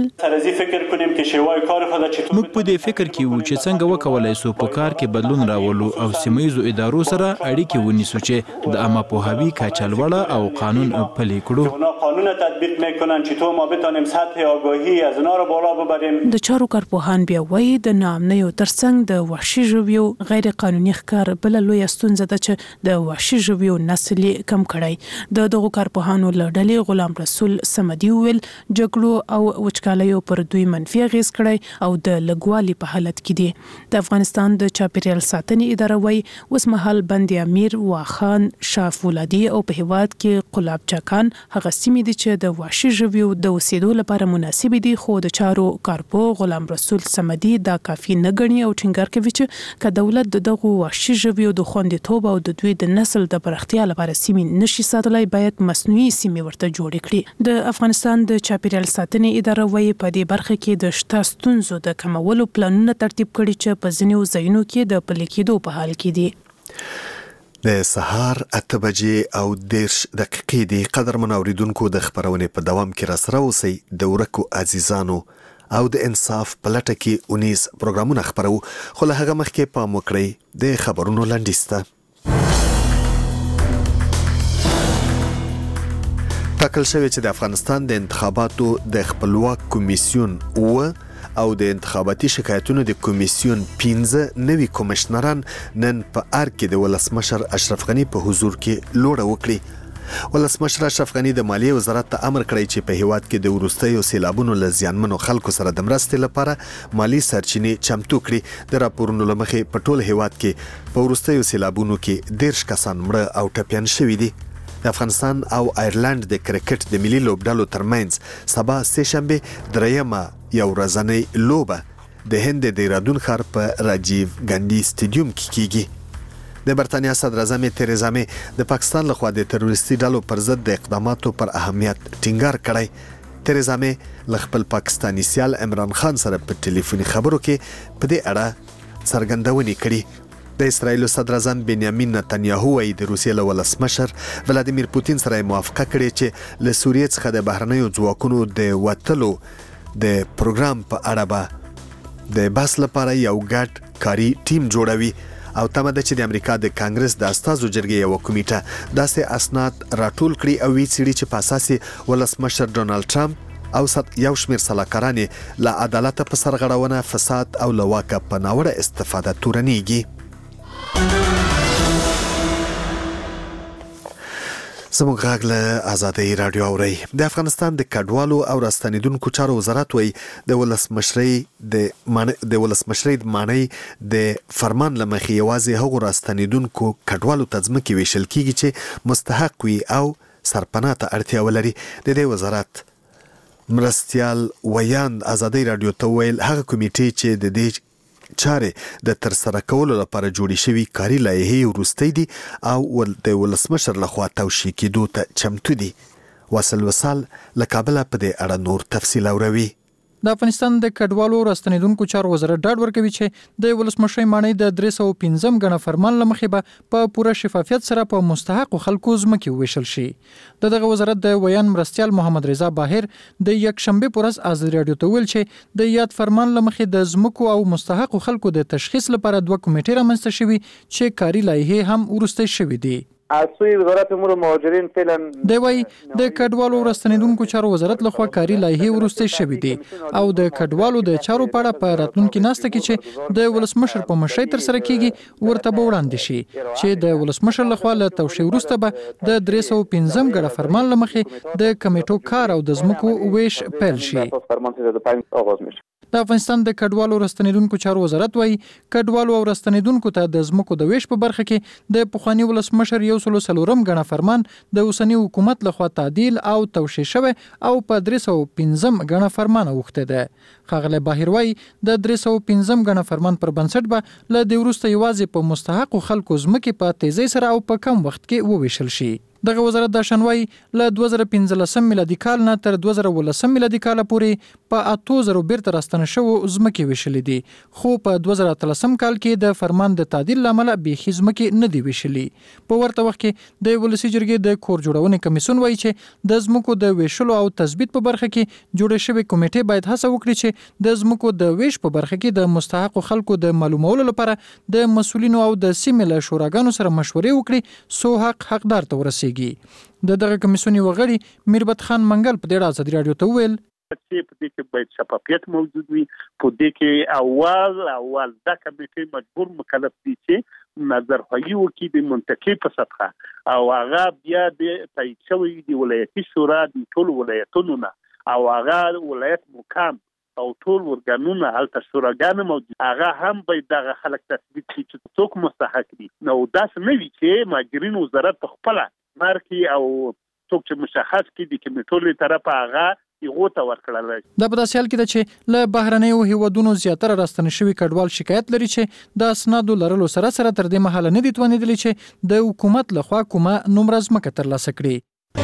موږ په دې فکر کې وو چې څنګه وکولای سو په کار کې بدلون راولو او سیمایي ادارو سره اړیکې ونیسو چې د عامه پوهاوي کچه لوړه او قانون پلي کړو. قانون تطبیق میکنن چطور ما بتونیم سطح آگاهی از اونا رو بالا ببریم. د چارو کارپوهان بیا وایي د ناامنیو ترڅنګ د وحشي ژویو غیر قانوني ښکار بل لوی ستونزه ده چې د وحشي ژویو نسل کم کړي. د دغو کارپوهانو له لړلې غلام رسول سمدي ویل جګړو او وچکالیو پر دوی منفي اغیز کړی او د لګوالي په حالت کې دي. د افغانستان د چاپیریال ساتنې اداره وايي اوس مهال بند امیر واخان شاه فولادي او په هیواد کې قلاب چاکان هغه سیمې دي چې د وحشي ژویو د اوسېدو لپاره مناسب دي، خو د چارو کارپو غلام رسول سمدي دا کافي نه ګڼي او ټینګار کوي چې که دولت دغه وحشي ژویو د خوندیتوب او د دوی د نسل د پراختیا لپاره سیمې نشي ساتلای، باید مصنوعي سیمې ورته جوړې کړي. د افغانستان د چاپیریال ساتنې اداره وايي په دې برخه کې د شته ستونزو د کمولو پلانونه ترتیب کړي چې په ځینو ځایونو کې د پلي کېدو په حال کې دي. د سهار اته بجې او دیرش دقیقې دی. قدرمن اوریدونکو د خبرونې په دوام کې راسره اوسئ. د ورکو عزیزانو او د انصاف په لټه کې اونیز پروګرامونه خپرو، خو له هغه مخکې پام وکړئ د خبرونو لنډیز ته. ټاکل شوی چې د افغانستان د انتخاباتو د خپلواک کمیسیون و او د انتخاباتي شکایتونو د کمیسیون پنځه نوي کمشنران نن په ارګ کې د ولسمشر اشرف غني په حضور کې لوړه وکړي. ولسمشر اشرف غني د مالیې وزارت ته امر کړی چې په هیواد کې د وروستیو سیلابونو له زیانمنو خلکو سره د مرستې لپاره مالی سرچینې چمتو کړي. د راپورونو له مخې په ټول هیواد کې په وروستیو سیلابونو کې دیرش کسان مړه او ټپیان شوي دي. د افغانستان او آیرلند د کرکټ د ملي لوبډلو ترمنځ سبا سه شنبه دریمه یو ورځنۍ لوبه د هند د دیرادون ښار په راجیو ګاندي سټیډیوم کې کیږي. د برتانیا صدر اعظم تریزا می د پاکستان لخوا د تروریستي ډلو پر ضد د اقداماتو پر اهمیت ټینګار کړی. تریزا می له خپل پاکستاني سیال عمران خان سره په ټلیفوني خبرو کې په دې اړه څرګندونې کړي. د اسرایل صدر اعظم بنیامین نتنیاهو وايي د روسیې له ولسمشر ولادیمیر پوتین سره موافقه کړې چې له سوریې څخه د بهرنیو ځواکونو د وتلو د پروګرام په اړه به د بحث لپاره یو ګډ کاري ټیم جوړوي او تمه ده چې د امریکا د کانګرس د استازو جرګې یو کمیټه داسې اسناد راټول کړي او وی څېړي چې په اساس ولسمشر ډونالد ټرمپ او یو شمېر سلاکارانې له عدالته په سرغړونه، فساد او له واکه په ناوړه استفاده تورنېږي. زموږ غږ له آزادۍ راډیو اورئ. د افغانستان د کډوالو او راستنیدونکو چارو وزارت وايي د ولسمشرۍ د د ولسمشرۍ د معنی د فرمان له مخې یوازې هغو راستنیدونکو کډوالو ته ځمکې ویشل کیږي چې مستحق وي او سرپناه ته اړتیا ولري. د دې وزارت مرستیال ویاند آزادۍ راډیو ته ویل هغه کمیټې چې د دې چارې د ترسره کولو لپاره جوړې شوي کاري لایحې وروستۍ دي او د ولسمشر لخوا توشیح کېدو ته چمتو دي. واصل وصال له کابله په دې اړه نور تفصیل اوروي. د افغانستان د کډوالو راستنیدونکو چارو وزارت ډاډ ورکوي چې د ولسمشرۍ معنی د درې سوه او پنځم غنه فرمان له مخې به په پوره شفافیت سره په مستحقو خلکو ځمکې وویشل شي. د دغه وزارت د ویان مرستیال محمد رضا باهر د یکشنبه په ورځ آزادۍ راډیو ته ویل چې د یاد فرمان له مخې د ځمکو او مستحقو خلکو د تشخیص لپاره دوه کمیټې رامنځته شوي چې کاري لایحې هم وروستۍ شوي دي. اسوی وزارت امور مهاجرین فعلا دی وای د کډوالو راستنیدونکو چارو وزارت لخوا کاري لایحې وروستۍ شوي دي او د کډوالو د چارو په اړه په راتلونکي ناسته کې چې د ولسمشر په مشرۍ تر سره کیږي ورته به وړاندې شي چې د ولسمشر لخوا له توشیح وروسته به د درې سوه او پنځم غړه فرمان له مخې د کمیټو کار او د ځمکو ویش پیل شي. د افغانستان د کډوالو راستنیدونکو چارو وزارت وايي کډوالو او راستنیدونکو ته د ځمکو د ویش په برخه کې د پخوانی ولسمشر یو سل څلورم غنه فرمان د اوسنی حکومت لخوا تعدیل او توشیح شوی او په درې سوه او پنځم غنه فرمان اوخته ده. ښاغلی باهر وايي د درې سوه او پنځم غنه فرمان پر بنسټ به له د وروسته یوازې په مستحقو خلکو ځمکې په تیزی سره او په کم وخت کې وویشل شي. دغه وزارت د شنوي له دوه زره پنځلسم میلادي کال نه تر دوه زره ولسم میلادي کال پورې په اته زره بیرته راستنه شو ځمکې ویشلې دي، خو په دوه زره اتلسم کال کې د فرمان د تعدیل لامل بیخي ځمکې نه دی ویشلې. په ورته وخت کې د ولسی جرګې د کور جوړونې کمیسیون وایي چې د ځمکو د ویشلو او تثبیت په برخه کې جوړې شوې کمیټې باید هڅه وکړي چې د ځمکو د ویش په برخه کې د مستحقو خلکو د معلومولو لپاره د مسؤلینو او د سیمې له شوراګانو سره مشورې وکړي سو حق حقدار ته ورسیږي. د دغه کمیسیون وغړي میربت خان منګل په دې اړه ازادي راډیو ته ویل چې په دې کې باید شفافیت موجود وي. په دې کې اول اول دا کمیټه مجبور مکلف دي چې نظرخواهي وکړي د منطقې په سطحه او هغه بیا د تایید شوی د ولایتي شورا د ټولو ولایتونو نه او هغه ولایت مقام او ټول ورګانونه هلته شوراګان موجود هغه هم باید دغه خلک تثبیت کړي چې څوک مستحق دي. نو داسې نه وي چې مهاجرین وزارت په خپله مارکي او څوک چې مشخص کړي د کمیټو له طرفه هغه یغو ته ورکړل. دا په داسې حال کې ده چې له بهرنیو هیوادونو زیاتره راستنه شوي کډوال شکایت لري چې د اسنادو لرلو سره سره تر دې مهاله نه دي توانېدلي چې د حکومت لخوا کومه نومره ځمکه ترلاسه کړي.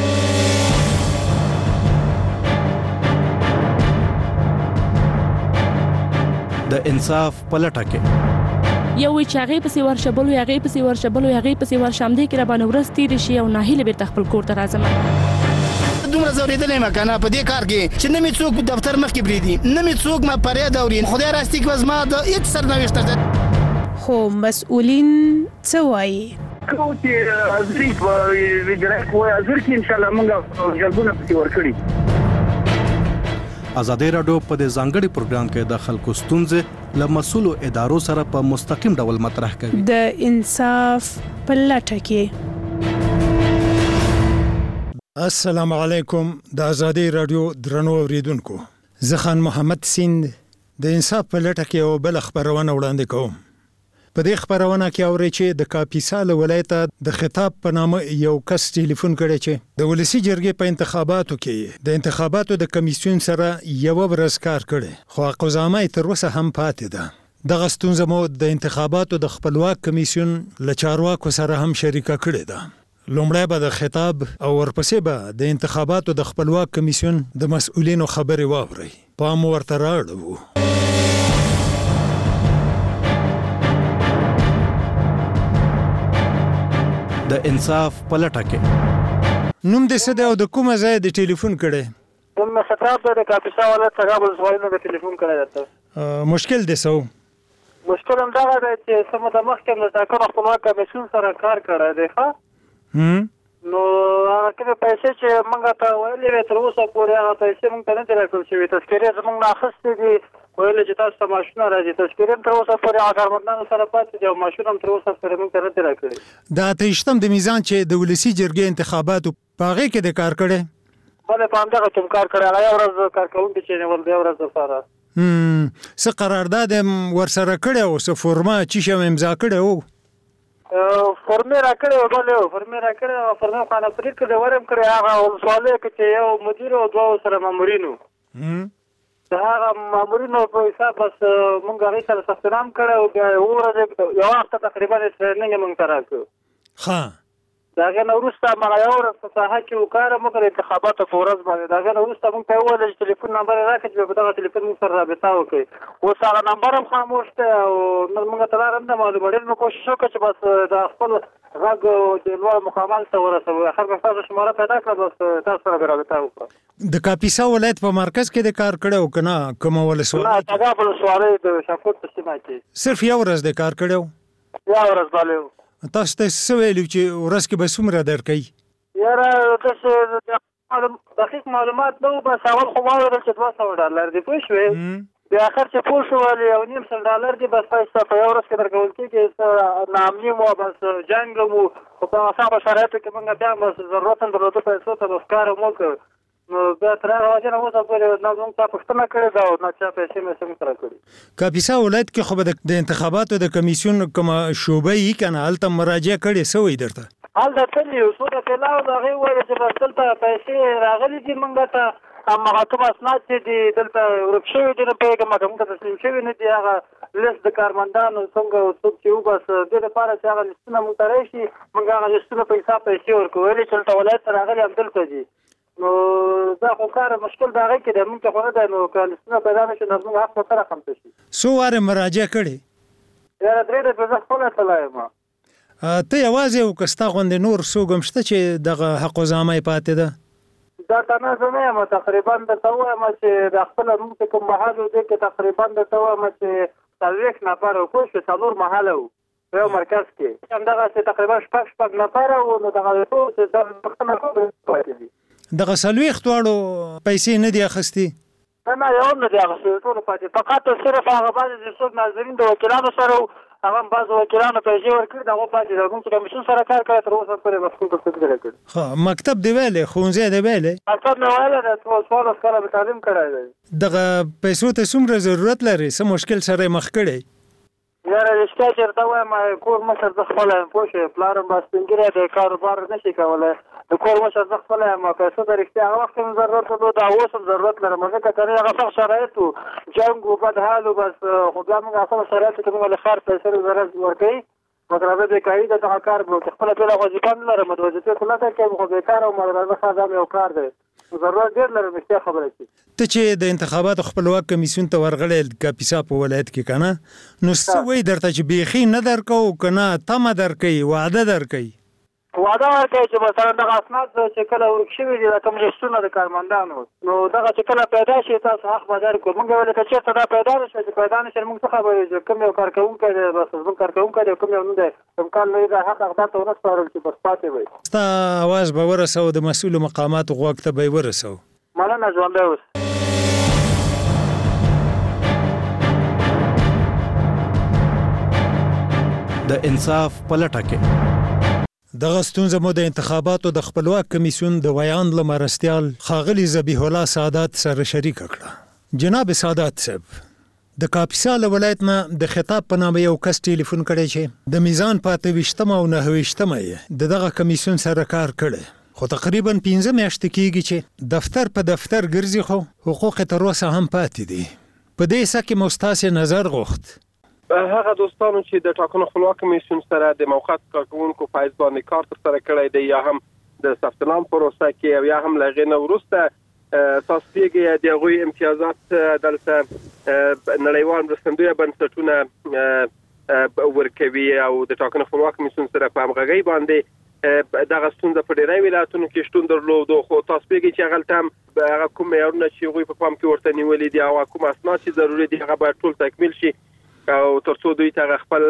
د انصاف په لټه کې یو وی چې هغه پسې ورشبلو هغه پسې ورشبلو هغه پسې ورشم دي کې را باندې ورستي شي او ناهیله به خپل کور ته راځم. دومره زوریدلې مکنه په دې کار کې چې نه می څوک دفتر مخ کې بریدي نه می څوک ما پرې دورین خدای راستي کې ما د هیڅ سرنوشت خو مسؤلین څه وایي کوم چې ازري په ویډرک وای ازر کې ان شاء الله موږ جلبونه پتی ورکړي. ازادي راډیو په دې ځانګړي پروګرام کې د خلکو ستونزې له مسؤلو ادارو سره په مستقیم ډول مطرح کوي. د انصاف په لټه کې. السلام علیکم. د ازادي راډیو درنو اوریدونکو، زه خان محمد سیند د انصاف په لټه کې یو بل خبرونه وړاندې کوم. په دې خبرونه کې اوري چې د کاپیسا له ولایت د خطاب په نامه یو کس ټلیفون کړی چې د ولسی جرګې په انتخاباتو کې د انتخاباتو د کمیسیون سره یو ورځ کار کړي خو قضامه تر اوسه هم پاتې ده. دغه ستونزه مو د انتخاباتو د خپلواک کمیسیون له چارواکو سره هم شریکه کړې ده. لومړی به د خطاب او ورپسې به د انتخاباتو د خپلواک کمیسیون د مسؤلینو خبرې واورئ. پام ورته راوړو. د انصاف په لټه کې. نوم دې څه دی او د کومه ځای د ټلیفون کړی؟ نوم مې خطاب دی د کاپیسا ولایت څخه بل ځای نه د ټلیفون کړی درته. مشکل دې څه و؟ مشکل هم دغه دی چې سمه د مخکې د ټاکنو خپلواک کمیسیون سره کار کړی دی ښه نو هغه کومې پیسې چې موږ ته ویلې وې تر اوسه پورې هغه پیسې موږ ته نه دي راکړل شوي. تذکرې زموږ نه اخیستې دي ویلې چې تاسو ته معاشونه راځي. تذکرې هم تر اوسه پورې هغه کارمندانو سره پاتې دي او معاشونه هم تر اوسه پورې موږ ته نه دي راکړي. د اته ویشتم د میزان چې د ولسي جرګې انتخاباتو په هغې کې د کار کړی؟ بلې په همدغه کې هم کار کړی. هغه یو ورځ کارکوونکي چې نیول دی یو ورځ دپاره څه قرارداد یې ورسره کړی او څه فورمه چې شی امضا کړی و؟ فورمې را کړی و بلې فورمې را کړی و فورمې خانه فرید کړی ورم کړی هغه ولسوالۍ کې چې یو مدیر او دوه سره مامورین وو د هغه مامورینو په حساب بس موږ هغې سره ثبت نام کړی او بیا اووه ورځې یوه هفته تقریبا ټرېننګ یې موږ ته راکړو. ښه د هغې نه وروسته مړه یو ورځ په ساحه کې وکارم وکړه انتخاباتو په ورځ باندې. د هغې نه وروسته موږ ته یې وویل چې ټلیفون نمبر یې راکړه چې په دغه ټلیفون موږ سره رابطه وکړئ. اوس هغه نمبر هم خاموش دی او موږ ته لاره هم نه معلومه. ډېر مې کوشش وکړه چې بس د خپل غږ د لوړ مقاماتو ته ورسوو. اخر مې ستاسو شماره پیدا کړه بس تاسو سره مې رابطه وکړه. د کاپیسا ولایت په مرکز کې د کار کړی و که نه کومه ولسوالۍ؟ نه تګاب ولسوالۍ د شاهکوټ په سیمه کې صرف یو ورځ د کار کړی و؟ یوه ورځ بلې و. تاسو ته څه ویلي چې ورځ کې به څومره درکوي؟ یاره داسې دقیق معلومات نه وو. بس اول خو ما ویل چې دوه سوه ډالر دي پوه شوې. بیا اخر چې پوه شو ولې یو نیم سل ډالر دي بس پیسې په یو ورځ کې درکول کېږي. څه ناامني مو بس جنګ مو خو په اسانه شرایطو کې موږ بیا بس ضرورت هم درلوده پیسو ته بس کار مو وکړ. نو بیا تر هغه وجې نه اوسه پورې نه موږ چا پوښتنه کړې ده او نه چا پیسې مې څه سره کړي. کاپیسا ولایت کې خو به د انتخاباتو د کمیسیون کومه شعبه یي که نه هلته مراجعه کړې څه وایي درته؟ هلته تللي یو څو دقیقې لاړو د هغې وویل چې بس دلته پیسې راغلي دي موږ ته هماغه کوم اسناد چې دي دلته ورک شوي دي نه پوهېږم که موږ ته تسلیم شوي نه دي. هغه لیست د کارمندانو څنګه څوک چې وبس دې لپاره چې هغه لیستونه موږ ته راشي موږ هغه لیستونه په حساب پیسې ورکړو. ویلې چې دلته ولایت ته راغلي همدلته دي. نو دا خو کار مشکل د هغې کې دی موږ ته خو نه دی. نو که لیستونه پیدا نه شي نو زموږ حق به کله خمسه شي. څو وارې مراجعه کړې؟ یاره درې دفعې زه خپله تللی یم. ته یوازې او که ستا غوندې نور څوک هم شته چې دغه حقوظامه یې پاتې ده؟ دا تنه زه نه یم. تقریبا درته ووایم چې د خپله موږ چې کوم محل و دې کې تقریبا درته ووایم چې څلوېښت نفره وو پوه شوې. څلور محله وو په یو مرکز کې همدغسې تقریبا شپږ شپږ نفره وو. نو دغه ټول چې دا پوښتنه کوو پاتې دي. دغه څلوېښت واړو پیسې نه دي اخیستې؟ نه یو نه دی هغه ټول پاتې فقط صرف هغه بعض د څوک ناظرین د وکیلانو سره هغه بعض وکیلانو پیسې ورکړي دغه پاتې د حکومت کمیسیون سره کار کوي تر اوسه پورې مفهوم څه کړی. ها مکتب دی ویلې ښوونځی دی ویلې مکتب نه ویلې د څوارلس کاله به تعلیم کړی دی. دغه پیسو ته څومره ضرورت لري څه مشکل سره مخ کړی؟ یاره رښتیا چېرته وایم کور مشر زه خپله یم پوه شوې پلار هم سپین ږیری دی کاروبار نه شي کولی د کور مشر زه خپله یم پیسو ته رښتیا هغه وخت هم ضرورت درلود او اوس هم ضرورت لرم ځکه که نه هغه سخت شرایط و جنګ و بد حال و بس خو بیا موږ اسانه شرایطو کې موږ له ښار پیسې ضرورت ورکوي مطلب بیکاري ده دغه کار به چې خپله ټوله وظیفه نه لرم د وظیفې خو لټه کوم خو بېکاره او مدرسه ښار دا یو کار دی ضرورت ډېر لرم رښتیا خبره چې ته چې د انتخاباتو خپلواک کمیسیون ته ورغلی کاپیسا په ولایت کې که نه نو څه وایي درته چې بیخي نه درکوو که نه تمه درکوي وعده درکوي؟ وعده ورکوي چې مثلا دغه اسناد چې کله ورک شوي دي د کوم لیستونه د کارمندانو نو دغه چې کله پیدا شي تاسو حق به درکړو. موږ ویل که چېرته دا پیدا نه شوه چې پیدا نه شي موږ څه خبرې چې کوم یو کارکوونکی دی بس زموږ کارکوونکی دی کوم یو نه دی امکان لري دا حق اقدار ته ونه سپارل چې بس پاتې وي. ستا اواز به ورسوو د مسؤلو مقاماتو غوږ ته به یې ورسوو. مننه ژوندی اوس. د انصاف په لټه کې دغه ستونزه مو د انتخاباتو د خپلواک کمیسیون د ویاند له مرستیال ښاغلي ذبیح الله سعادت سره شریکه کړه. جناب سعادت صاحب د کاپیسا له ولایت نه د خطاب په نامه یو کس ټلیفون کړی چې د میزان په اته ویشتمه او نهه ویشتمه یې د دغه کمیسیون سره کار کړی خو تقریبا پنځه میاشتې کېږي چې دفتر په دفتر ګرځي خو حقوق یې تر اوسه هم پاتې دي. په دې څه کې مو ستاسې نظر غوښت. هغه دوستانو چې د ټاکنو خپلواک کمیسیون سره د موقت کارکوونکو په حیث باندې کار ترسره کړی دی یا هم د ثبت نام پروسه کې او یا هم له هغې نه وروسته تاسو پوهېږئ د هغوی امتیازات دلته نړیوال مرستندویه بنسټونه ورکوي او د ټاکنو خپلواک کمیسیون سره په همغږۍ باندې دغه ستونزه په ډېری ولایتونو کې شتون درلود خو تاسو پوهېږئ چې هغلته هم هغه کوم معیارونه چې هغوی په پام کې ورته نیولي دي او کوم اسناد چې ضروري دي هغه باید ټول تکمیل شي او ترڅو دوی ته خپل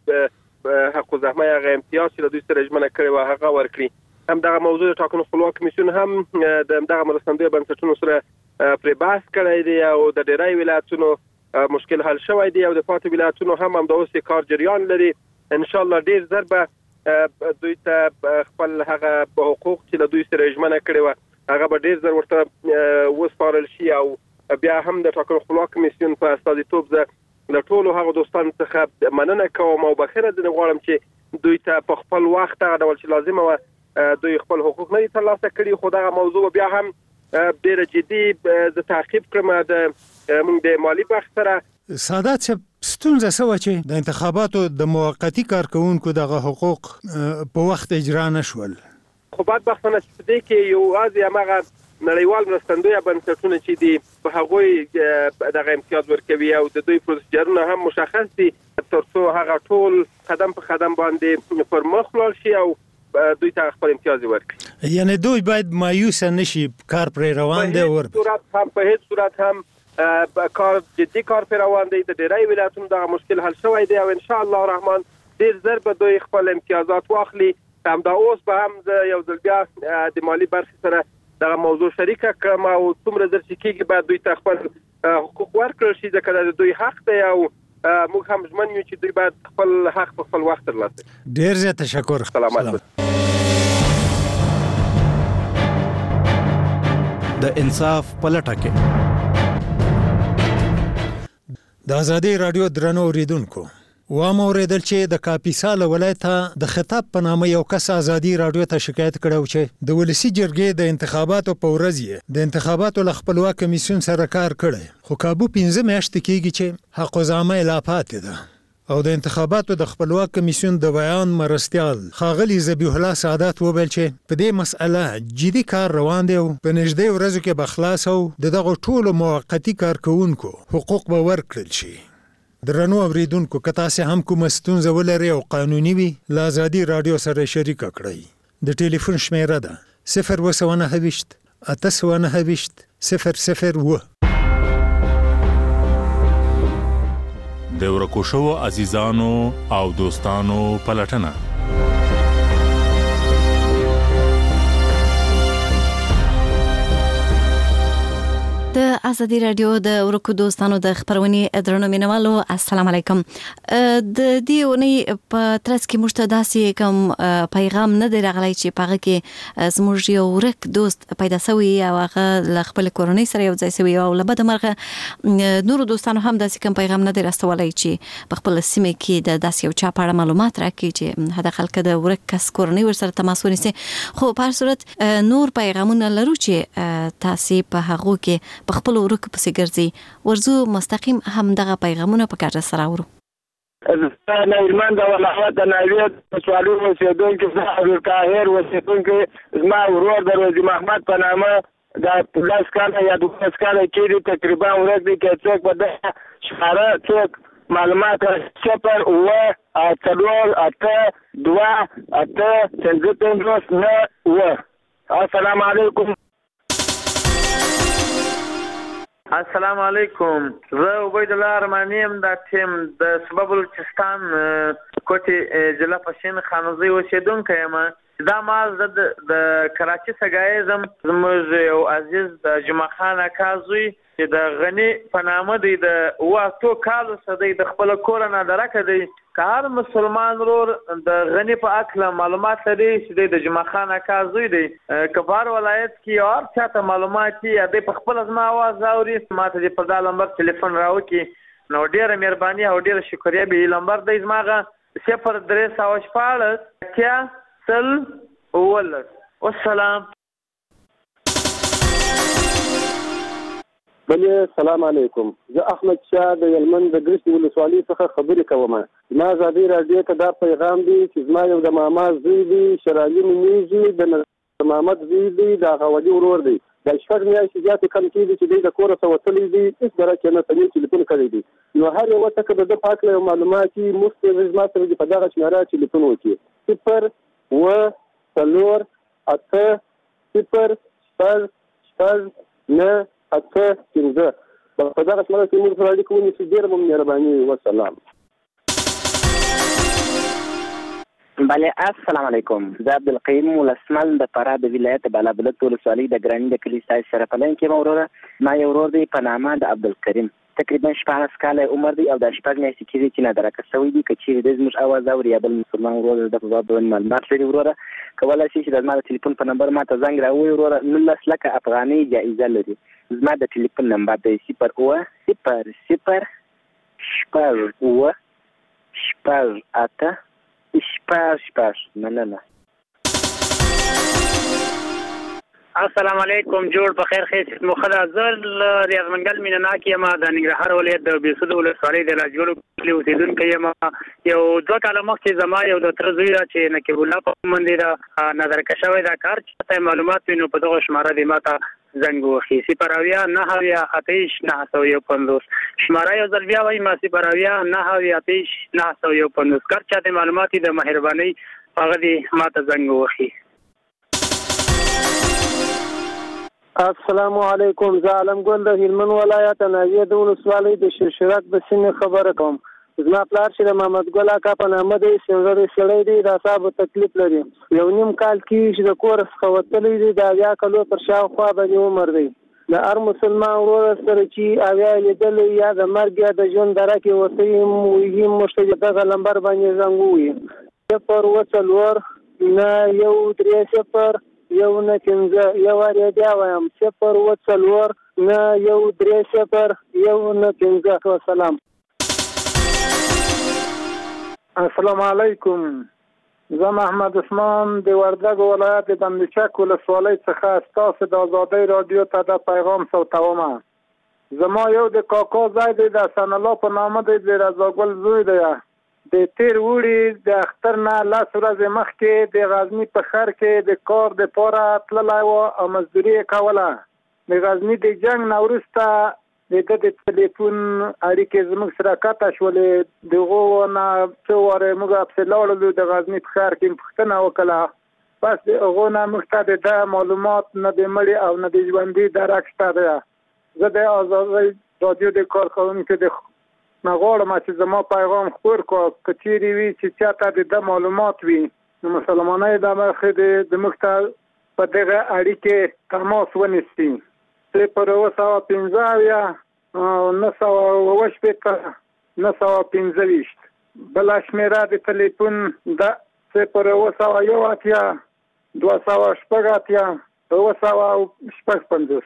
حق الزحمه هغه امتیاز چې دوی سره ژمنه کړې وه هغه ورکړي. هم دغه موضوع د ټاکنو خپلواک کمیسیون هم د همدغه مرستندویه بنسټونو سره پرې بحث کړی دی او د ډېری ولایتونو مشکل حل شوی دی او د پاتې ولایتونو هم همداوس کار جریان لري. انشاءالله ډېر زر به دوی ته خپل هغه حقوق چې له دوی سره ژمنه کړې وه هغه به ډېر زر ورته وسپارل شي او بیا هم د ټاکنو خپلواک کمیسیون په استازیتوب زه له ټولو هغه دوستانو څخه مننه کوم او بخښنه ځینې غواړم چې دوی ته په خپل وخت هغه ډول چې لازمه وه دوی خپل حقوق نه دي ترلاسه کړي خو دغه موضوع بیا هم ډېره جدي زه تعقیب کړم د موږ د مالي بخش سره. سعادت صاحب ستونزه څه وه چې د انتخاباتو د موقتي کارکوونکو دغه حقوق په وخت اجرا نه شول؟ خو بدبختانه چې په دې کې یوازې همغه نړیوال مرستندویه بنسټونه چې دي په هغوی دغه امتیاز ورکوي او د دوی پروسیجرونه هم مشخص دي تر څو هغه ټول قدم په قدم باندې پر مخ ولاړ شي او دوی ته خپل امتیاز ورکړي. یعنی دوی باید مایوسه نشي کار پرې روان دی ور په هیڅ صورت هم کار جدي کار پرې روان دی. د ډېری ولایتونو دغه مشکل حل شوی دی او انشاءالله الرحمن ډېر زر به دوی خپل امتیازات واخلي. همدا اوس به هم زه یو ځل بیا د مالي برخې سره دغه موضوع شریکه کړم او څومره زر چې کېږي باید دوی ته خپل حقوق ورکړل شي ځکه دا د دوی حق دی او موږ هم ژمن یو چې دوی باید خپل حق په خپل وخت ترلاسه کړي. ډېر زیات تشکر. سلامت. د انصاف په لټه کې د ازادي رادیو درنو اوریدونکو وامه اورېدل چې د کاپیسا له ولایته د خطاب په نامه یو کس ازادي رادیو ته شکایت کړی چې د ولسي جرګې د انتخاباتو په ورځ یې د انتخاباتو له خپلواک کمیسیون سره کار کړی خو کابو پنځه میاشتې کېږي چې حق الزحمه یې لا پاتې ده او د انتخاباتو د خپلواک کمیسیون د ویاند مرستیال ښاغلي ذبیح الله سعادت وویل چې په دې مسئله جدي کار روان دی او په نږدې ورځو کې به خلاص او د دغو ټولو موقتي کارکوونکو حقوق به ورکړل شي. درنو اوریدونکو که تاسې هم کومه ستونزه ولرئ او قانوني وي له ازادي رادیو سره شریکه کړئ. د ټلیفون شمیره ده صفر اوه سوه نهه ویشت اته سوه نهه ویشت صفر صفر اوه. د ورکو شوو عزیزانو او دوستانو پلټنه د ازادي رادیو د ورکو دوستانو د خبرونې درنو مینوالو السلام علیکم. د دې ونی په ترڅ کې موږ ته داسې کوم پیغام نه دی راغلی چې پاغه کې زموږ یو ورک دوست پیدا شوی او هغه ل خپل کورنۍ سره یو ځای شوی او لبد مرغه نور دوستانو هم داسې کوم پیغام نه دی راستولی چې په خپل سیمه کې د داسې یو چا په اړه معلومات راکړي چې هدا خلک د ورک کس کورنۍ ورسره تماس ونیسي. خو په هر صورت نور پیغامونه لرو چې تاسو په هغه کې په خپل ورک پسې ګرځي ورزو مستقیم هم دغه پیغامونه په کار سره ورو. انا ایمان د ولایت د نایویت سوالو اوسیدونکو صاحب القاهر اوسیدونکو زما ورور د روزي محمد په نامه د پولیس کانه یا د پولیس کانه کې تقریبا ورځ دی کې څوک په دغه شماره څوک معلومات صفر و اتلول اته دوا اته څنګه پنځوس نه و. السلام علیکم. السلام علیکم. زه عبید الله ارمانیم د ټیم د سبب بلوچستان کوټي ضلع پښین خانوزي اوسیدونکی یم. دا ماز د کراچي څخه زم زموږ یو عزیز د جمعه خان اکازوی چې د غنی په نامه دی د واتو کالو سدی د خپل کور نه درکه دی. کار مسلمان رور د غنی په اکله معلومات لري چې د جمعه خان اکازوی دی. کبار ولایت کې اور چاته معلومات یې د خپل ازما आवाज اوري ماته د په نمبر ټلیفون راوکی نو ډیره مهرباني او ډیره شکریا به نمبر د ازماغه صفر درې سو شپږ کیا سل اول. والسلام. بله سلام علیکم. زه احمد شاه د یلمن د ګرشي ولسوالۍ څخه خبرې کوم. زما ازادي رادیو ته دا پیغام دی چې زما یو د ماما زوی دی شرالي نومیږي د محمد زوی دی د غوالي ورور دی. د شپږ میاشتې زیاتې کم کېږي چې دی د کوره څخه وتلی دی هېڅ درکې نه تلي ټلیفون کړی دی. نو هر یوه ته که د ده په هکله یو معلومات وي موږ زما سره دې په دغه شمېره ټلیفون وکړي صفر اوه څلور اته صفر شپږ شپږ نه اته پنځه په دغه شمېره کې موږ سره اړیکه ونیسي. ډېره مو مهرباني. والسلام. بله السلام علیکم. زه عبدالقیم ولسمل د فراه د ولایت بالابلد ولسوالۍ د ګراني د کلي سایز سره په لاین کې یم وروره. ما یو ورور دی په نامه د عبدالکریم تقریبا شپاړس کاله عمر دی او د شپږ میاشتې کېږي چې نادرکه شوی دی. که چیرې دی زموږ اواز اوري یا بل مسلمان ورور د په باب باندې معلومات لري وروره کولی شي چې د زما د ټلیفون په نمبر ما ته زنګ راووایي وروره. نولس لکه افغانۍ جایزه لري. زما د ټلیفون نمبر دی صفر اوه صفر صفر شپږ اوه شپږ اته شپږ شپږ. مننه. السلام علیکم. جوړ په خیر خیر مخدا زل ریاض منګل مینناک یم د ننګرهار ولایت د بیسود ولسوالۍ د راجګلو کلی اوسیدونکی یم. یو دوه کاله مخکې زما یو د تره زوی چې نقیب الله په باندې د نظرکه شوی دا کار چې ته معلومات وینو په دغه شماره دی ماته زنګ وخی صفر اویا نه اویا اتیش نه سو یو پنځوس. شماره یو ځل بیا وایي ما صفر اویا نه اویا اتیش نه سو یو پنځوس. کار چاته معلومات د مهرباني هغه دی ماته زنګ وخی. السلام علیکم. زه علمګل د هلمند ولایت ناویه د ولسوالۍ د شرشرک د سیمې خبره کوم. زما پلار چې د محمد ګل اکا په نامه دی سنغري سړی دی د اعصابو تکلیف لري. یو نیم کال کې چې د کور څخه وتلی دی د اویا کلو تر شاوخوا باندې عمر دی. د هر مسلمان ورور سره چې اویا لیدلی یا د مرګ یا د ژوند دره کې ورته وي موږ ته دغه نمبر باندې زنګ ووایي صفر اوه څلور نه یو درې صفر یو نه پنځه یو وارې بیا وایم صفر اوه څلور نه یو درې صفر یو نه پنځه. والسلام. السلام علیکم. زه محمد عثمان د وردګ ولایت د بندچک ولسوالۍ څخه ستاسو د ازادۍ رادیو ته د پیغام صوتوم. زما یو د کاکا ځای دی د حسن الله په نامه دی د رضاګل زوی دی. د تیر وړي د اختر نه لس ورځې مخکې د غزني په ښار کې د کار دپاره تللی و او مزدوري یې کوله. د غزني د جنګ نه وروسته د ده د ټلیفون اړیکې زموږ سره قطع شولې. د هغو نه څو وارې موږ پسې لاړلو د غزني په ښار کې پوښتنه وکړه بس د هغو نه موږ ته د ده معلومات نه د مړي او نه د ژوندي درک شته دی. زه د ازادۍ رادیو د کارکوونکي د نه غواړم چې زما پیغام خپور کړو که چیرې وي چې چاته د ده معلومات وي نو مسلمانۍ د مخې د موږ ته په دغه اړیکې تماس ونیسي. صفر اوه سوه پنځه اویا نهه سوه اوه شپېته نهه سوه پنځه ویشت. بله شمېره د تلیفون ده صفر اوه سوه یو اتیا دوه سوه شپږ اتیا اوه سوه شپږ پنځوس.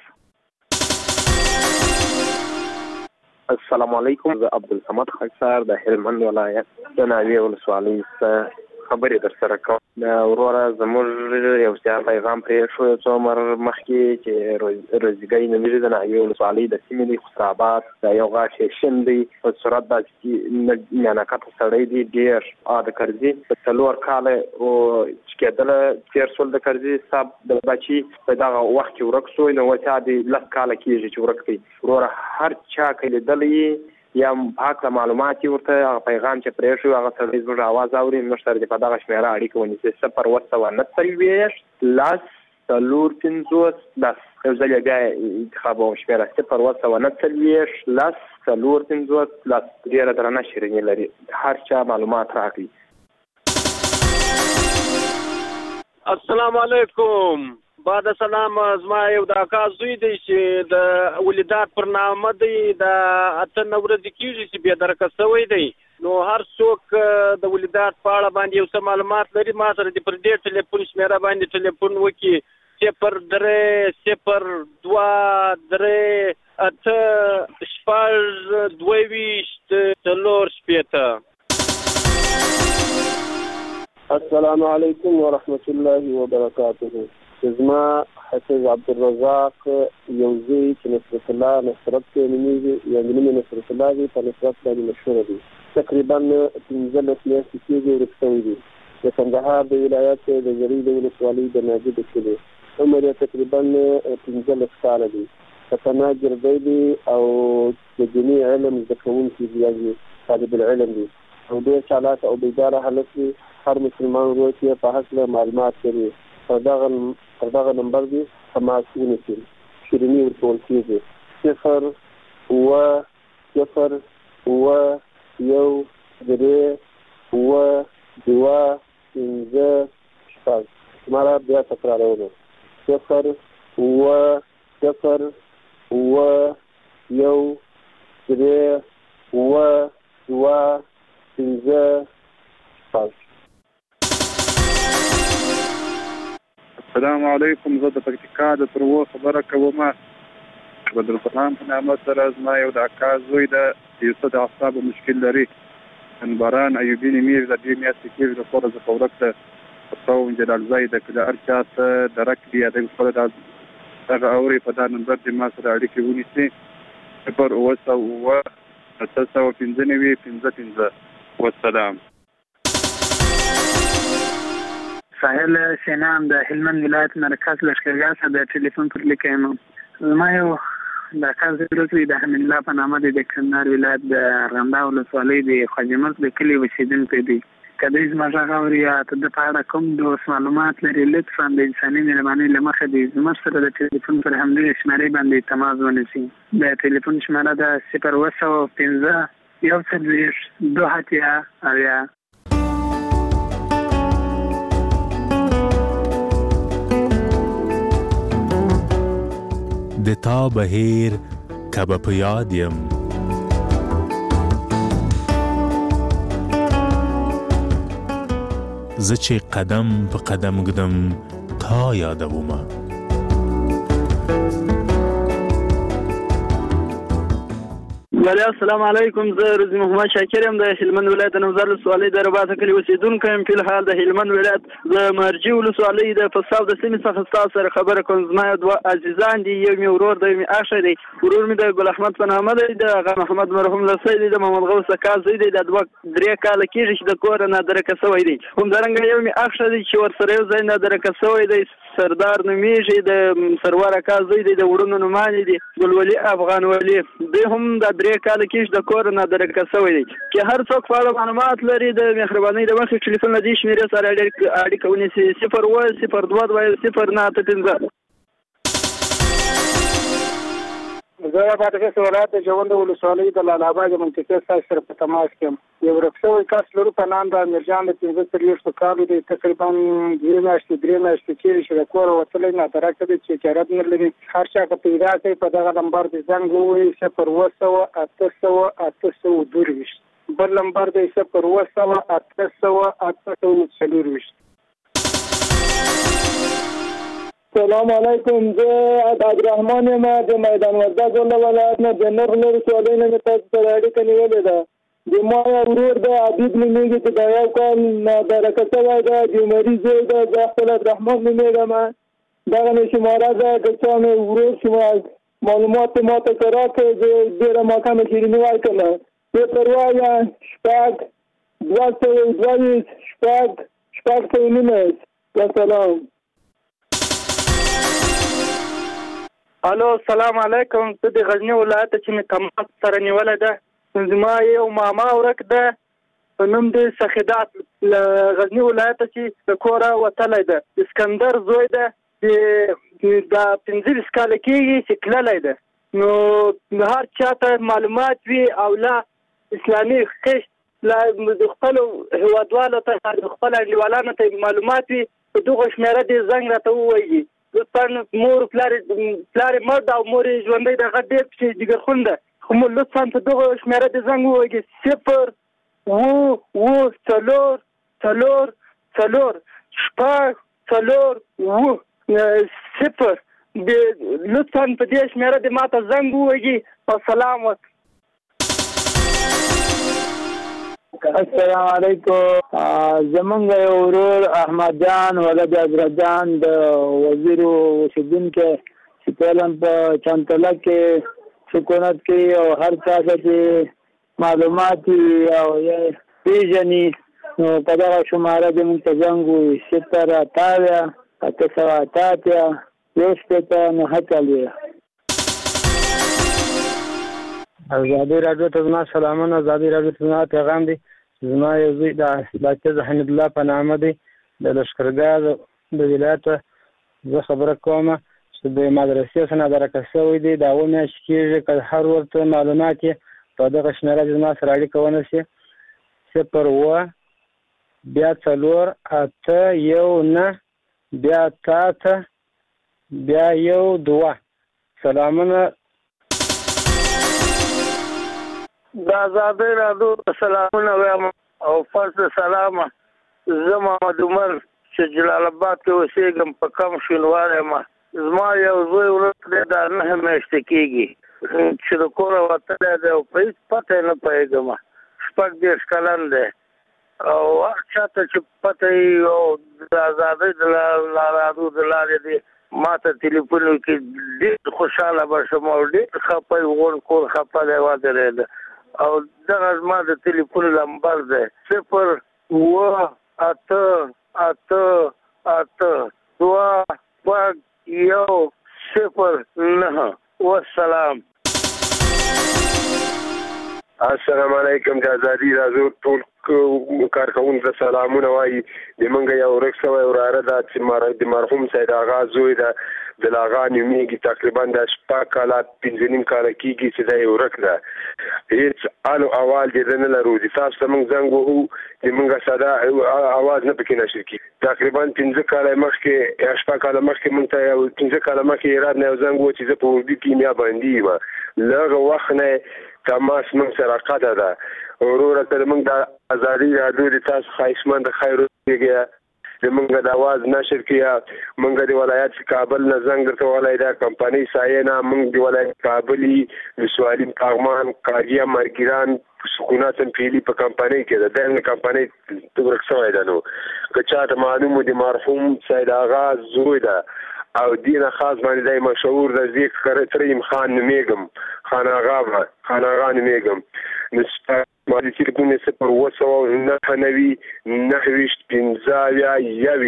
السلام علیکم، زه عبدالصمد خاکسار د هلمند ولایت د ناوې ولسوالۍ څخه خبرې در سره کوم. وروره زموږ یو سیار پیغام پرې شو یو څو عمر مخکې چې روزګۍ نومیږي د ناوې ولسوالۍ د سیمې دی خسرآباد دا یو غاښ شین دی په صورت داسې چې میانکته سړی دی ډېر د کرزي په څلور کاله چې کېدله تېر شول د کرزي صاحب د بچي په دغه وخت کې ورک شوی نو وچا دی لس کاله کېږي چې ورک دی. وروره هر چا که لیدلی یا پاک معلومات ورته هغه پیغام چې پرې شو هغه سړی زموږ اواز اوري موږ سره دې په دغه شمېره اړیکه ونیسي صفر اوه سوه نهه څلوېښت لس څلور پنځوس لس. یو ځل یې بیا انتخابوم شمېره صفر اوه سوه نهه څلوېښت لس څلور پنځوس لس. ډېره درنه شیریني لري، هر چا معلومات راکړي. السلام علیکم. بعد سلام، زما یو د اکا زوی دی چې د ولیدات پر نامه دی د اته نه ورځې کېږي چې بې درکه شوی دی. نو هر څوک د ولیدات په اړه باندې یو څه معلومات لري ما سره دې پر دې ټلیفون شمېره باندې ټلیفون وکړي صفر درې صفر دوه درې اته شپږ دوه ویشت څلور شپېته. السلام علیکم ورحمة الله وبرکاته. زما حفیظ عبدالرزاق یو زوی چې نصرت الله نصرت کې نومیږي یعنې نوم یې نصرت الله دی په نصرت باندې مشهوره دی. تقریبا پنځلس میاشتې کېږي ورک شوی دی. د کندهار د ولایت د زرۍ د ولسوالۍ د ناجده کې دی. عمر یې تقریبا پنځلس کاله دی. فتنه ګردی دی او د دیني علم زده کوونکی دی، یعنې طالب العلم دی او ډېر چالاک او بیداره هلک دی. هر مسلمان ورور چې په هکله معلومات لري پر دغه نمبر دی تماس ونیسي. شیریني ورکول کېږي صفر اوه صفر اوه یو درې اوه دوه پنځه شپږ. زما بیا تکرارول صفر اوه صفر اوه یو درې اوه دوه پنځه شپږ. السلام علیکم، زه د پکتیکا د ترو خبره کوم. بدرالسلام په نامه سره زما یو د اکا زوی د یو څه د اعصابو مشکل لري. باران ایوبي نومیږي، د دې میاشتې کېږي د خوره زه په ورک ته قوم جلالزی د کله هر چا ته درک دي د خپله دغه اوري په دا نمبر دې ما سره اړیکې ونیسي صفر اوه سوه اوه اته سوه پنځه نوي پنځه پنځه. والسلام. ساحل شینام د هلمند ولایت مرکز لښکرګاه څخه د ټلیفون پر لیک یم. زما یو د اکا زوی ورک دی د حمید الله په نامه دی، د کندهار ولایت د ارغنداو ولسوالۍ د خواجه مرګ د کلي اوسېدونکی دی. که دوی زما غږ اوري یا ته د په اړه کوم ډول معلومات لري لطفا د انساني مهربانۍ له مخې د زموږ سره د ټلیفون پر همدغې شمېرې باندې تماس ونیسي. د ټلیفون شمېره ده صفر اوه سوه پنځه یو څلوېښت دوه اتیا اویا. د تا بهیر که به په یاد یم زه چې قدم په قدم ږدم تا یادومه. وعلیکم السلام علیکم. زه روزي محمد شاکر یم د هلمند ولایت د نوزار ولسوالۍ د رباطه کلي اوسېدونکی یم. فی الحال د هلمند ولایت د مرجې ولسوالۍ د فستاو د سیمې څخه ستاسو سره خبره کوم. زما دوه عزیزان دي، یو مې ورور دی، یو مې اخښی دی. ورور مې د ګل احمد په نامه دی، د هغه محمد مرحوم لسی دی، د محمد غوث اکا زوی دی. دا دوه درې کاله کېږي چې د کوره نادرکه شوی دی. همدارنګه یو مې اخښی دی چې ورسره یو ځای نادرکه شوی دی، سردار نومیږي، د سرور اکا زوی دی، د وړونو نومانی دی ګلولي افغان ولي. دوی هم دا درې کاله کېږي د کور نادرکه شوی دی. که هر څوک په اړه معلومات لري د مهربانۍ د مخې ټلیفون له دې شمېرې سره اړیکه ونیسي صفر اوه صفر دوه دوه صفر نه اته پنځه. زه د بادغیس ولایت د ژوند ولسوالۍ د لالاباد منطقې ستاسو سره په تماس کې یم. یو ورک شوی کس لرو په نام د امیرجان د پنځه څلوېښتو کالو دی، تقریبا دوې میاشتې درې میاشتې کېږي چې د کوره وتلی نادرکه دی چې اجارت نه لري. هر چا که پیدا کوي په دغه نمبر د زنګ ووهي صفر اووه سوه اته سوه اته سوه درویشت، بل نمبر دی صفر اووه سوه اته سوه اته سوه څلورویشت. سلام علیکم، زه عبدالرحمن یم د میدان وردګ ولایت نه د نرخ ولسوالۍ نه مې تاسو سره اړیکه نیولې ده. د ما ورور د حبیب نومېږي چې دا یو کال نادرکه شوی ده، د عمري زوی ده، زه خپل عبدالرحمن نومېږم. دغه مې شماره ده، که چا مې ورور شما معلومات ما ته ښه راکړئ، زه ډېره ماښامه شیریني ورکړم. صفر وایه شپږ دوه سوه دوه ویشت شپږ شپږ سوه نولس. وسلام. الو سلام علیکم، زه د غزني ولایت چې مې تماس سره نیولې ده، زما یو ماما ورک ده په نوم د سخیدات له غزني ولایت چې د کوره وتلی ده، اسکندر زوی ده، د پنځه ویشت کاله کېږي چې تللی ده. نو هر چا ته معلومات وي او لا اسلامي خشت لا د خپلو هېوادوالو ته د خپلو انډیوالانو ته معلومات وي، په دغه شمېره دې زنګ راته ووایي. لطفا مور پلار پلار مرد او مور ژوندۍ دغه ډېر پسې جګرخون ده، خو مو لطفا په دغه شمېره دې زنګ ووایي صفر اووه اووه څلور څلور څلور شپږ څلور اووه صفر. لطفا په دې شمېره دې ما ته زنګ ووایي. السلام علیکم. السلام علیکم. زمونږ یو ورور احمد جان ولد حضرت جان د وزیر اوسیدونکی چې فعلا په چانتله کې سکونت کوي او هر چا چې معلومات او پیژني نو په دغه شماره دې موږ ته زنګ ووایي صفر اته اویا اته سوه اته اتیا یو شپېته نهه څلوېښت. ازادي راډیو ته زما سلامونه. ازادي راډیو ته زما پیغام دی. زما یو زوی د ډاکټر حمید الله په نامه دی، د لښکرګاه د ولایت. زه خبره کوم چې د مدرسې څخه نادرکه شوی دی، دا اووه میاشتې کېږي. که هر ورته معلومات یې په دغه شمېره چې زما سره اړیکه ونیسي صفر اووه بیا څلور اته یو نه بیا اته اته بیا یو دوه. سلامونه. د ازادۍ راډیو سلامونه وایم او فرض سلامه. زه محمد عمر چې جلال آباد کې اوسېږم، په کم شینواری یم. زما یو زوی ورک دی، دا نهه میاشتې کېږي چې د کوره وتلی دی او په هېڅ پته یې نه پوهېږم. شپږ دېرش کلن دی او هر چا ته چې پته یي او د ازادۍ د راډیو د لارې دی ما ته تلیفون وکړي، ډېر خوشحاله به شم او ډېر خفه یې غونډ کور خفه دی ودرېده. او دغه زما د تلیفون نمبر دی صفر اووه اته اته اته دوه شپږ یو صفر نهه. والسلام. السلام علیکم. د ازادي راډیو ټول کارکوونکو ته سلامونه وایي. د موږ یو ورک شوی وراره ده چې د مرحوم سید آغا زوی ده، د لاغا نومېږي، تقریبا د شپږ کاله پنځه نیم کاله کېږي چې دا یې ورک ده. هېڅ حال او احوال د ده نه لرو. د تاسو ته موږ زنګ وهو، د موږ ساده اواز نه پکې نشر کېږي. تقریبا پنځه کاله مخکې یا شپږ کاله مخکې موږ ته یو پنځه کاله مخکې هرات نه یو زنګ و چې زه په اردو کې میا بندي یم. له هغه وخت نه تماس موږ سره قطع ده. وروره که موږ د ازادي راډیو د تاسو خواهشمند خیر وکړئ، د موږ د اواز نشر کړئ. موږ د ولایت کابل نه زنګ درته وهلی ده، کمپنۍ سایه نه. موږ د ولایت کابلي ولسوالي پغمان قاضیه مرګیران سکونات پیلي په کمپنۍ کې ده. دغه کمپنۍ ورک شوی ده. نو که چاته معلوم د مرحوم سید آغا زوی ده او دینه خاص باندې دی مشهور ده، زه کریم خان نومېږم، خان آغا به خان آغا نومېږم. نو مالي تلیفون یې صفر اووه سوه نهه نوي نهه ویشت پنځه اویا یوویشت.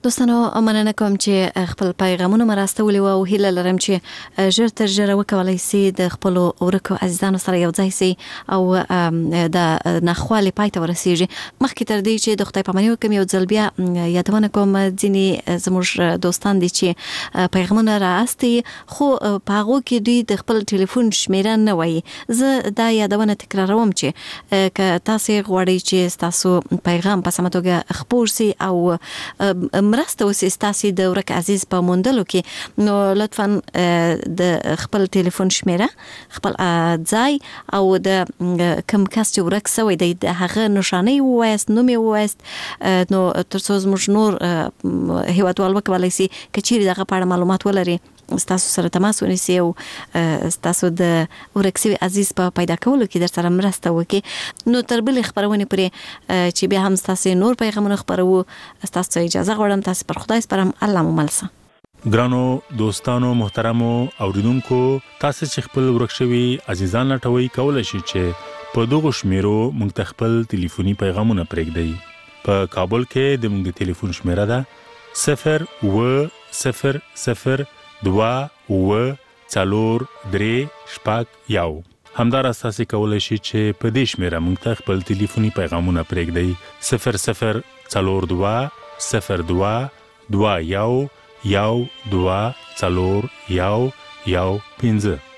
دوستانو مننه کوم چې خپل پیغامونه مراستولي او هیله لرم چې ژر تر ژره وکولای شي د خپل ورکو عزیزانو سره یو ځای شي او د نخوالي پای ته ورسیږي. مخکې تر دې چې د خدای پاماني وکم یو ځل بیا یادونه کوم ځینې زموږ دوستان دي چې پیغامونه رااستي خو په هغه کې دوی د خپل ټلیفون شمیره نه وایي. زه دا یادونه تکراروم چې که تاسو غواړئ چې تاسو پیغام په سمه توګه خپور شي او مرسته وسي ستاسو د ورک عزیز په موندلو کې، نو لطفا د خپل ټلیفون شمیره، خپل ځای او د کوم کس چې ورک سوی دی د هغه نشانه وایست، نوم یې وایست، نو ترڅو زموږ نور هیوادوال وکولای شي که چیرې دغه په اړه معلومات ولري ستاسو سره تماس ونیسي او ستاسو د ورک سوي عزیز په پیدا کولو کې در سره مرسته وکړي. نو تر بلې خبرونې پورې چې بیا هم ستاسو نور پیغامونه خپروو، ستاسو اجازه غواړم، تاسو پر خدای سپارم، الله مو مل شه. ګرانو دوستانو محترمو اوریدونکو، تاسو چې خپل ورک شوي عزیزان لټوي کولای شئ چې په دغه شمیرو موږ ته خپل ټلیفوني پیغامونه پرېږدئ. په کابل کې د موږ ټلیفون شمیره ده صفر و صفر صفر دوا و څلور درې شپږ یو. همداراز تاسو کولای شئ چې په دې شمیره موږ ته خپل ټلیفوني پیغامونه پرېږدئ صفر صفر څلور دوا صفر دوا دوا یو یو دوا څلور یو یو پنځه.